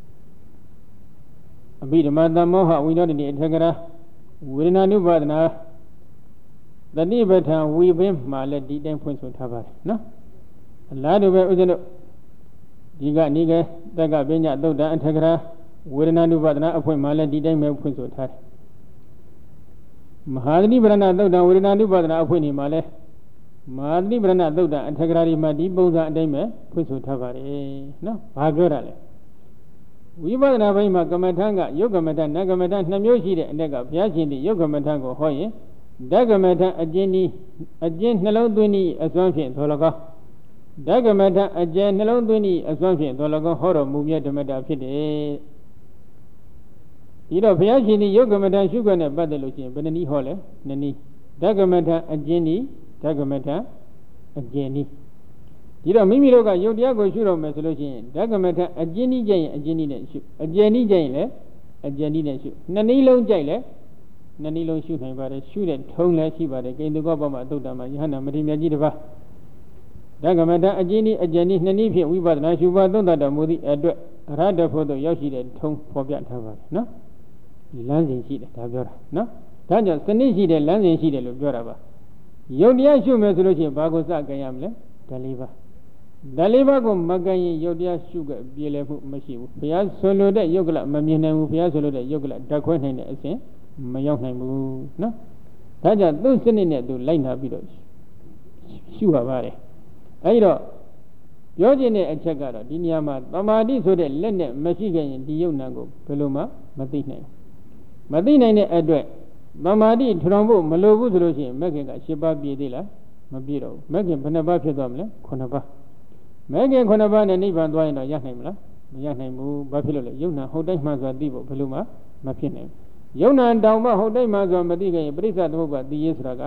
အဘိဓမ္မာတမောဟဝိနောတတိအထကရာဝေဒနာနုပါဒနာတတိပဋ္ဌာန်ဝိပင်းမှာလည်းဒီတိုင်းဖွင့်ဆိုထားပါတယ်နော်အလားတူပဲဥစ္စတို့ဒီကနိကေတက္ကပညာသုတ်တံအထကရာဝေဒနာနုပါဒနာအဖွင့်မှာလည်းဒီတိုင်းပဲဖွင့်ဆိုထားတယ်မဟာသတိပဋ္ဌာန်သုတ်တံဝေဒနာနုပါဒနာအဖွင့်နေမှာလည်းမဟာသတိပဋ္ဌာန်သုတ်တံအထကရာဒီမှာဒီပုံစံအတိုင်းပဲဖွင့်ဆိုထားပါတယ်နော်ဘာပြောတာလဲဝိပဿနာဘိုင်းမှာကမ္မထံကယုတ်ကမ္မထနကမ္မထနှစ်မျိုးရှိတဲ့အ ਨੇ ကဘုရားရှင်ဒီယုတ်ကမ္မထကိုဟောရင်ဓကမထအကျဉ်းဒီအကျဉ်းနှလုံးသွင်းဤအစွမ်းဖြင့်သောလကောဓကမထအကျဉ်းနှလုံးသွင်းဤအစွမ်းဖြင့်သောလကောဟောတော်မူမြတ်ဓမ္မတာဖြစ်တယ်ဒီတော့ဘုရားရှင်ဒီယုတ်ကမထရှုခွင့်နဲ့ပတ်သက်လို့ရှိရင်ဘယ်နည်းဟောလဲနည်းနည်းဓကမထအကျဉ်းဒီဓကမထအကျဉ်းဒီဒီတော့မိမိတို့ကယုတ်တရားကိုရှုတော့မယ်ဆိုလို့ရှိရင်ဓကမထအကျဉ်းဒီကြရင်အကျဉ်းဒီနဲ့ရှုအကျဉ်းဒီကြရင်လည်းအကျဉ်းဒီနဲ့ရှုနှစ်နည်းလုံးကြိုက်လဲနှစ်နည်းလုံးရှုနိုင်ပါတယ်ရှုတဲ့ထုံးလည်းရှိပါတယ်ကိန္တုကောပမအတုတ္တမှာယဟနာမထေရမြတ်ကြီးတစ်ပါးဓကမထအကျဉ်းဒီအကျဉ်းဒီနှစ်နည်းဖြင့်ဝိပဿနာရှုပါသုံးတတ်တော်မူသည့်အတွက်အရဟတဖို့သို့ရောက်ရှိတဲ့ထုံးဖော်ပြထားပါတယ်နော်ဒီလမ်းစဉ်ရှိတယ်ဒါပြောတာနော်ဒါကြောင့်စနစ်ရှိတယ်လမ်းစဉ်ရှိတယ်လို့ပြောတာပါယုတ်တရားရှုမယ်ဆိုလို့ရှိရင်ဘာကိုစကြင်ရမလဲဓာလေးပါဓာလေးပါကိုမကြင်ရင်ယုတ်တရားရှုကပြေလည်မှုမရှိဘူးဘုရားဆွလို့တဲ့ယုတ်ကလမမြင်နိုင်ဘူးဘုရားဆွလို့တဲ့ယုတ်ကလဓာတ်ခွဲနိုင်တဲ့အစဉ်မရောက်နိုင်ဘူးနော်ဒါကြောင့်သူ့စနစ်နဲ့သူလိုက်နာပြီးတော့ရှုရပါတယ်အဲဒီတော့ပြောခြင်းတဲ့အချက်ကတော့ဒီနေရာမှာသမာဓိဆိုတဲ့လက်နဲ့မရှိခဲ့ရင်ဒီယုတ်နံကိုဘယ်လိုမှမသိနိုင်မသိနိုင်တဲ့အတွက်သမာဓိထူထောင်ဖို့မလိုဘူးဆိုလို့ရှိရင်မဂ္ဂင်က၈ပါးပြည့်သေးလားမပြည့်တော့ဘူးမဂ္ဂင်ဘယ်နှပါးဖြစ်သွားမလဲခုနှစ်ပါးမဂ္ဂင်ခုနှစ်ပါးနဲ့နိဗ္ဗာန်သွားရင်တော့ရနိုင်မလားမရနိုင်ဘူးဘာဖြစ်လို့လဲယုတ်နံဟုတ်တိုင်းမှဆိုတာသိဖို့ဘယ်လိုမှမဖြစ်နိုင်ဘူးယုံနာတောင်မှဟုတ်တိုင်းမှဆိုမသိခင်ပရိစ္ဆသမုပ္ပါသိရေးဆိုတာက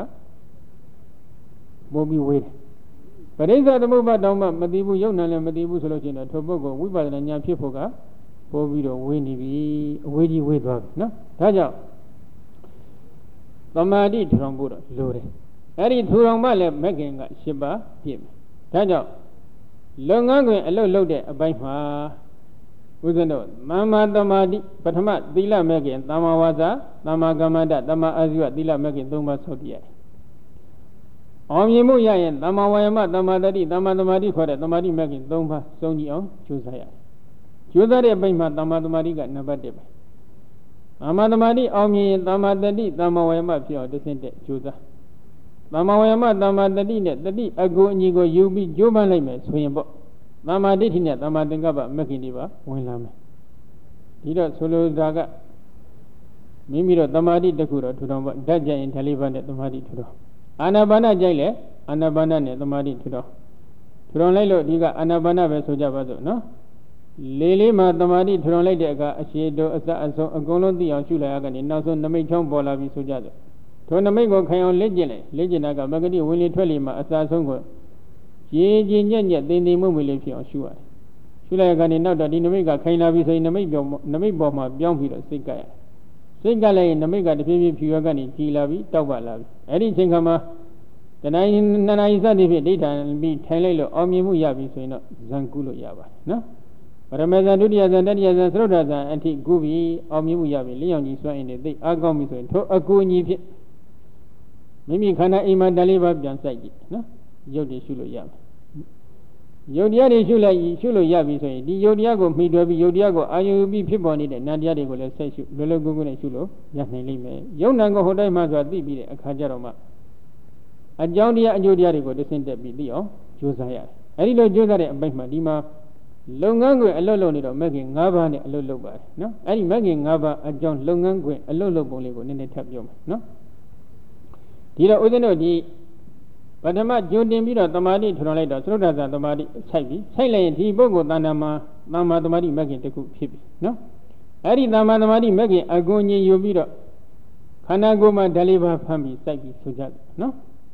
ပုံပြီးဝေးတယ်ပရိစ္ဆသမုပ္ပါတောင်မှမသိဘူးယုံနာလည်းမသိဘူးဆိုလို့ရှိရင်တော့ထိုပုဂ္ဂိုလ်ဝိပဿနာဉာဏ်ဖြစ်ဖို့ကပို့ပြီးတော့ဝေးနေပြီအဝေးကြီးဝေးသွားပြီနော်ဒါကြောင့်သမာဓိထူထောင်ဖို့တော့လိုတယ်အဲ့ဒီထူထောင်မှလည်းမဂ္ဂင်က၈ပါးပြည့်မယ်ဒါကြောင့်လုပ်ငန်းခွင်အလုပ်လုပ်တဲ့အပိုင်းမှာဥစ္စတို့သမ္မာသမာဓိပထမသီလမဲ့ခင်သမ္မာဝါစာသမ္မာကမ္မန္တသမ္မာအာဇီဝသီလမဲ့ခင်၃ပါးဆောက်တည်ရတယ်။အောင်မြင်မှုရရင်သမ္မာဝါယမသမ္မာတတိသမ္မာသမာဓိခေါ်တဲ့သမာဓိမဲ့ခင်၃ပါးစုံကြည့်အောင်ကြိုးစားရတယ်။ကြိုးစားတဲ့အပိုင်းမှာသမ္မာသမာဓိကနံပါတ်၁ပဲ။သမ္မာသမာဓိအောင်မြင်ရင်သမ္မာတတိသမ္မာဝါယမဖြစ်အောင်တစ်ဆင့်တက်ကြိုးစား။သမ္မာဝါယမသမ္မာတတိနဲ့တတိအကူအညီကိုယူပြီးကြိုးပမ်းလိုက်မယ်ဆိုရင်ပေါ့သမ္မာဒိဋ္ဌိနဲ့သမ္မာသင်္ကပ္ပမဂ္ဂင်တွေပါဝင်လာမယ်ဒီတော့ဆိုလိုတာကမိမိတို့သမာဓိတစ်ခုတော့ထူထောင်ပါဓာတ်ကြရင်ဓာလေးပါးနဲ့သမာဓိထူထောင်အာနာပါနကြိုက်လဲအာနာပါနနဲ့သမာဓိထူထောင်ထူထောင်လိုက်လို့ဒီကအာနာပါနပဲဆိုကြပါစို့နော်လေးလေးမှာသမာဓိထူထောင်လိုက်တဲ့အခါအရှိတို့အစအဆုံးအကုန်လုံးသိအောင်ရှုလိုက်ရကနေနောက်ဆုံးနမိတ်ချောင်းပေါ်လာပြီးဆိုကြစို့ထိုနမိတ်ကိုခံအောင်လေ့ကျင့်လိုက်လေ့ကျင့်တာကမဂ္ဂတိဝင်လေထွက်လေမှာအစအဆုံးကိုရေကြီးညက်ညက်သိမ့်သိမ့်မှုမလေးဖြစ်အောင်ရှုရတယ်ရှုလိုက်ရကနေနောက်တော့ဒီနမိတ်ကခိုင်လာပြီဆိုရင်နမိတ်ပေါ်နမိတ်ပေါ်မှာပြောင်းပြီးတော့စိတ်ကရတယ်စိတ်ကလည်းနမိတ်ကတဖြည်းဖြည်းဖြူရကနေကြည်လာပြီးတောက်ပါလာပြီအဲ့ဒီအချိန်ခါမှာတဏှာနှစ်နာရီစသည်ဖြင့်ဒိဋ္ဌာန်ပြီးထိုင်လိုက်လို့အောင်မြင်မှုရပြီဆိုရင်တော့ဇံကုလို့ရပါတယ်နော်ပရမေဇံဒုတိယဇံတတိယဇံသရုဒ္ဓဇံအထိကုပြီးအောင်မြင်မှုရပြီလျှောက်ကြီးစွမ်းအင်းတွေသိအားကောင်းပြီဆိုရင်ထိုအကူအညီဖြင့်မိမိခန္ဓာအိမ်မှာဓာတ်လေးပါပြန်စိုက်ကြည့်နော်ရုပ်တည်ရှုလို့ရမယ်ယုတ်တရားတွေရှုလိုက်ရှုလို့ရပြီဆိုရင်ဒီယုတ်တရားကိုမှီတွယ်ပြီးယုတ်တရားကိုအာယုပြီးဖြစ်ပေါ်နေတဲ့နံတရားတွေကိုလည်းဆက်ရှုလွယ်လွယ်ကူကူနဲ့ရှုလို့ရနိုင်လိမ့်မယ်ယုတ်နံကိုဟိုတိုင်းမှဆိုတာသိပြီးတဲ့အခါကျတော့မှအကြောင်းတရားအကျိုးတရားတွေကိုသိစင်တက်ပြီးသိအောင်ကြိုးစားရတယ်အဲဒီလိုကြိုးစားတဲ့အပိုင်းမှာဒီမှာလုပ်ငန်းခွင်အလုပ်လုပ်နေတော့မဂ္ဂင်၅ပါးနဲ့အလုပ်လုပ်ပါတယ်နော်အဲဒီမဂ္ဂင်၅ပါးအကြောင်းလုပ်ငန်းခွင်အလုပ်လုပ်ပုံလေးကိုနည်းနည်းထပ်ပြောမယ်နော်ဒီတော့ဦးဇင်းတို့ဒီပထမကြိုတင်ပြီးတော့သမာဓိထူထောင်လိုက်တော့သရုဒ္ဓဇာသမာဓိစိုက်ပြီးစိုက်လိုက်ရင်ဒီပုဂ္ဂိုလ်တဏ္ဍာမှာသမ္မာသမာဓိမဂ္ဂင်တစ်ခုဖြစ်ပြီနော်အဲ့ဒီသမ္မာသမာဓိမဂ္ဂင်အကုန်ညင်ယူပြီးတော့ခန္ဓာကိုယ်မှာဓာလေးပါဖမ်းပြီးစိုက်ပြီးဆိုကြတယ်နော်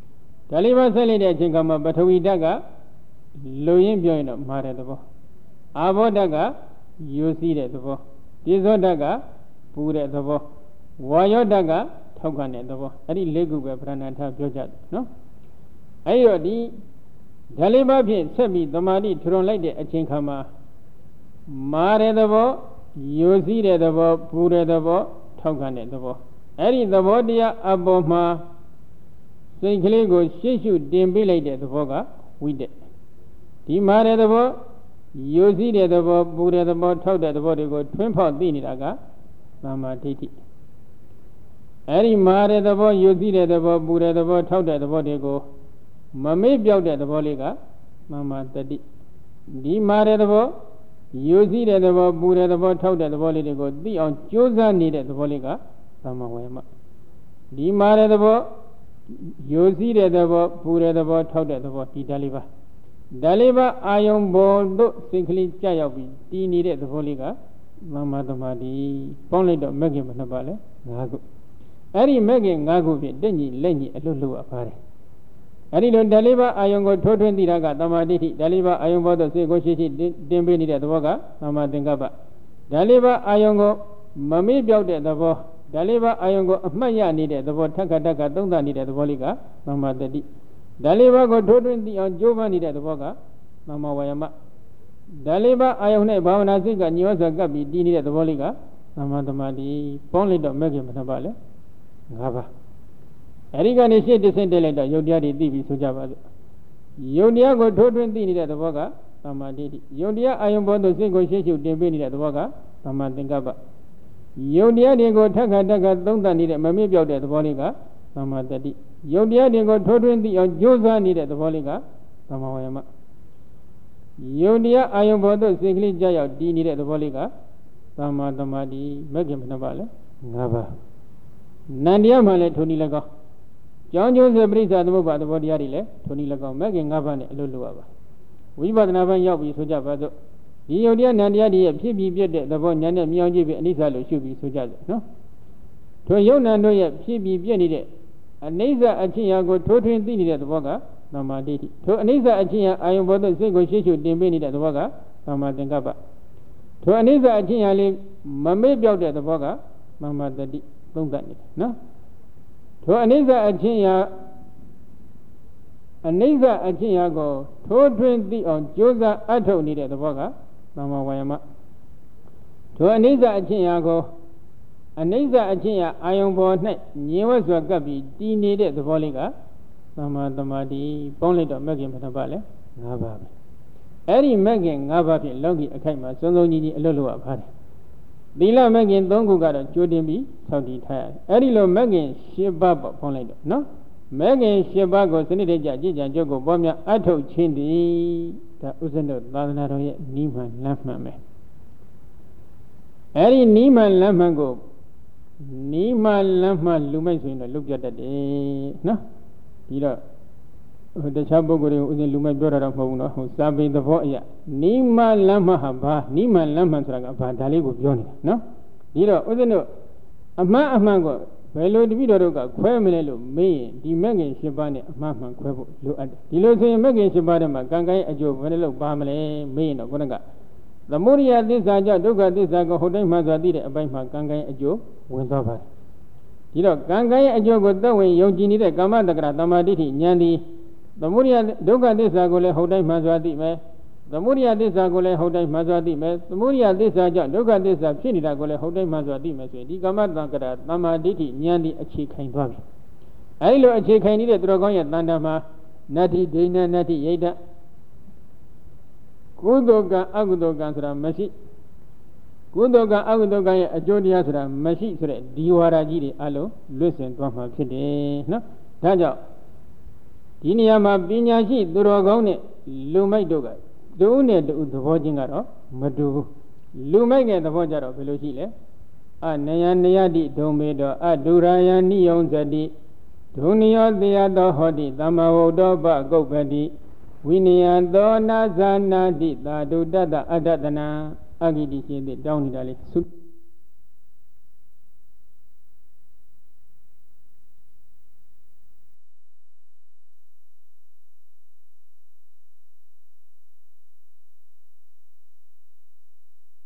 ဒါလေးပါဆက်လိုက်တဲ့အချိန်ကမှပထဝီဓာတ်ကလူရင်းပြောရင်တော့မှားတဲ့သဘောအာဘောဓာတ်ကယိုစီးတဲ့သဘောတေဇောဓာတ်ကပူတဲ့သဘောဝါယောဓာတ်ကထောက်ခံတဲ့သဘောအဲ့ဒီလေးခုပဲပြဏ္ဍာထပြောကြတယ်နော်အဲ့တော့ဒီဓာလေးပါဖြင့်ဆက်ပြီးသမာဓိထွန်းလိုက်တဲ့အချိန်ခါမှာမာတဲ့သဘောယိုစီးတဲ့သဘောပူတဲ့သဘောထောက်ခံတဲ့သဘောအဲ့ဒီသဘောတရားအပေါ်မှာစိတ်ကလေးကိုရှေ့ရှုတင်ပေးလိုက်တဲ့သဘောကဝိတက်ဒီမာတဲ့သဘောယိုစီးတဲ့သဘောပူတဲ့သဘောထောက်တဲ့သဘောတွေကိုထွင်းဖောက်သိနေတာကသမ္မာဒိဋ္ဌိအဲ့ဒီမာတဲ့သဘောယိုစီးတဲ့သဘောပူတဲ့သဘောထောက်တဲ့သဘောတွေကိုမမေ့ပြောက်တဲ့သဘောလေးကသမ္မာတတိဒီမာတဲ့သဘောယိုစီးတဲ့သဘောပူတဲ့သဘောထောက်တဲ့သဘောလေးတွေကိုသိအောင်ကြိုးစားနေတဲ့သဘောလေးကသမ္မာဝါယာမဒီမာတဲ့သဘောယိုစီးတဲ့သဘောပူတဲ့သဘောထောက်တဲ့သဘောဒီဓာလေးပါဓာလေးပါအာယုံပေါ်တို့စိတ်ကလေးကြာရောက်ပြီးတည်နေတဲ့သဘောလေးကသမ္မာသမာဓိပေါင်းလိုက်တော့မဂ္ဂင်ဘယ်နှပါလဲ၅ခုအဲ့ဒီမဂ္ဂင်၅ခုဖြင့်တက်ညီလက်ညီအလွတ်လွတ်အပ်ပါတယ်အဲ့ဒီလိုဓာလေးပါအာယုံကိုထိုးထွင်းသိတာကသမ္မာဒိဋ္ဌိဓာလေးပါအာယုံပေါ်တို့စိတ်ကိုရှိရှိတင်ပေးနေတဲ့သဘောကသမ္မာသင်္ကပ္ပဓာလေးပါအာယုံကိုမမေ့ပြောက်တဲ့သဘောဓာလေးပါအာယုံကိုအမှတ်ရနေတဲ့သဘောထက်ခါတက်ခါသုံးသနေတဲ့သဘောလေးကသမ္မာတတိဓာလေးပါကိုထိုးထွင်းသိအောင်ကြိုးပမ်းနေတဲ့သဘောကသမ္မာဝါယာမဓာလေးပါအာယုံနဲ့ဘာဝနာစိတ်ကညှောစွာကပ်ပြီးတည်နေတဲ့သဘောလေးကသမ္မာသမာဓိပေါင်းလိုက်တော့မဂ္ဂင်ဘယ်နှပါလဲ၅ပါးအဲဒီကနေရှေ့တစ်ဆင့်တက်လိုက်တော့ယုတ်တရားတွေသိပြီဆိုကြပါစို့ယုတ်တရားကိုထိုးထွင်းသိနေတဲ့သဘောကသမ္မာဒိဋ္ဌိယုတ်တရားအာယုံပေါ်သို့စိတ်ကိုရှေ့ရှုတင်ပေးနေတဲ့သဘောကသမ္မာသင်္ကပ္ပယုတ်တရားတွေကိုထက်ခါတက်ခါသုံးသနေတဲ့မမေ့ပြောက်တဲ့သဘောလေးကသမ္မာတတိယုတ်တရားတွေကိုထိုးထွင်းသိအောင်ကြိုးစားနေတဲ့သဘောလေးကသမ္မာဝါယာမယုတ်တရားအာယုံပေါ်သို့စိတ်ကလေးကြောက်ရောက်တည်နေတဲ့သဘောလေးကသမ္မာသမာဓိမဂ္ဂင်ဘယ်နှပါလဲ၅ပါးနန္တရားမှလည်းထိုနည်း၎င်းကြောင်းကျိုးစေပရိစ္ဆာသမုပ္ပါသဘောတရားတွေလည်းထိုနည်း၎င်းမဂ္ဂင်၅ပါးနဲ့အလွတ်လွတ်ပါဝိပဿနာပိုင်းရောက်ပြီဆိုကြပါစို့ဒီယုတ်တရားနန္တရားတွေရဲ့ဖြစ်ပြီးပြည့်တဲ့သဘောဉာဏ်နဲ့မြောင်ကြည့်ပြီးအနိစ္စလို့ရှုပြီးဆိုကြတယ်နော်ထိုယုတ်နံတို့ရဲ့ဖြစ်ပြီးပြည့်နေတဲ့အနိစ္စအချင်းရာကိုထိုးထွင်းသိနေတဲ့သဘောကသမ္မာဒိဋ္ဌိထိုအနိစ္စအချင်းရာအာယုံဘောသို့စိတ်ကိုရှေ့ရှုတင်ပေးနေတဲ့သဘောကသမ္မာသင်္ကပ္ပထိုအနိစ္စအချင်းရာလေးမမေ့ပြောက်တဲ့သဘောကသမ္မာတတိသုံးသပ်နေတယ်နော်ထိုအနိစ္စအချင်းရာအနိစ္စအချင်းရာကိုထိုးထွင်းသိအောင်ကြိုးစားအထုတ်နေတဲ့သဘောကသမ္မာဝါယာမထိုအနိစ္စအချင်းရာကိုအနိစ္စအချင်းရာအာယုံပေါ်၌ညင်ဝတ်စွာကပ်ပြီးတည်နေတဲ့သဘောလေးကသမ္မာသမာဓိပေါင်းလိုက်တော့မဂ္ဂင်ဘယ်နှပါလဲ၅ပါးပဲအဲ့ဒီမဂ္ဂင်၅ပါးဖြင့်လောကီအခိုက်မှာစုံစုံညီညီအလွတ်လွတ်ပါတယ်သီလမဂ္ဂင်၃ခုကတော့ကြိုတင်ပြီးဆောက်တည်ထားရတယ်အဲ့ဒီလိုမဂ္ဂင်၈ပါးပေါ့ပေါင်းလိုက်တော့နော်မဂ္ဂင်၈ပါးကိုစနစ်တကျကြည်ကြံကြုတ်ကိုပေါ်များအထုတ်ခြင်းတည်းဒါဥစ္စံတို့သာသနာတော်ရဲ့နိမှန်လမ်းမှန်ပဲအဲ့ဒီနိမှန်လမ်းမှန်ကိုနိမှန်လမ်းမှန်လူမိုက်ဆိုရင်တော့လုတ်ပြတတ်တယ်နော်ဒီတော့တခြားပုဂ္ဂိုလ်တွေကိုဥစဉ်လူမိုက်ပြောတာတော့မဟုတ်ဘူးနော်ဟိုစာပေသဘောအရနိမှန်လမ်းမှန်ဟာဘာနိမှန်လမ်းမှန်ဆိုတာကဘာဒါလေးကိုပြောနေတာနော်ဒီတော့ဥစဉ်တို့အမှန်အမှန်ကိုဘယ်လိုတပည့်တော်တို့ကခွဲမလဲလို့မေးရင်ဒီမဂ္ဂင်၈ပါးနဲ့အမှန်မှန်ခွဲဖို့လိုအပ်တယ်ဒီလိုဆိုရင်မဂ္ဂင်၈ပါးထဲမှာကံကံရဲ့အကျိုးဘယ်လိုလုပ်ပါမလဲမေးရင်တော့ခုနကသမုဒိယသစ္စာကြောင့်ဒုက္ခသစ္စာကိုဟုတ်တိုင်းမှစွာသိတဲ့အပိုင်းမှာကံကံရဲ့အကျိုးဝင်သွားပါတယ်ဒီတော့ကံကံရဲ့အကျိုးကိုသက်ဝင်ယုံကြည်နေတဲ့ကာမတက္ကရာသမာဓိဋ္ဌိဉာဏ်သည်သမုဒိယဒုက္ခသစ္စာကိုလည်းဟုတ်တိုင်းမှစွာသိမယ်သမုဒိယသစ္စာကိုလည်းဟုတ်တိုင်းမှစွာသိမယ်သမုဒိယသစ္စာကြောင့်ဒုက္ခသစ္စာဖြစ်နေတာကိုလည်းဟုတ်တိုင်းမှစွာသိမယ်ဆိုရင်ဒီကာမတက္ကရာသမာဓိဋ္ဌိဉာဏ်သည်အခြေခိုင်သွားပြီအဲဒီလိုအခြေခိုင်နေတဲ့သူတော်ကောင်းရဲ့တဏ္ဍာမှာနတ္တိဒိဋ္ဌနတ္တိယိတ္တကုသိုလ်ကံအကုသိုလ်ကံဆိုတာမရှိကုသိုလ်ကအကုသိုလ်ကရဲ့အကျိုးတရားဆိုတာမရှိဆိုတဲ့ဒီဝါဒကြီးတွေအလုံးလွတ်စင်သွားမှာဖြစ်တယ်နော်ဒါကြောင့်ဒီနေရာမှာပညာရှိသူတော်ကောင်းနဲ့လူမိုက်တို့ကတူနဲ့တူသဘောချင်းကတော့မတူဘူးလူမိုက်ကသဘောကြတော့ဘယ်လိုရှိလဲအနယနယတိဒုံမေတောအဒုရာယနိယုံဇတိဒုနိယောတေယတောဟောတိသမ္မာဝုဒ္ဓပကုပ္ပတိဝိနယသောနာဇာနာတိသာဓုတ္တအတ္တတနာအဂိတိရှင်တိတောင်းနေတာလေ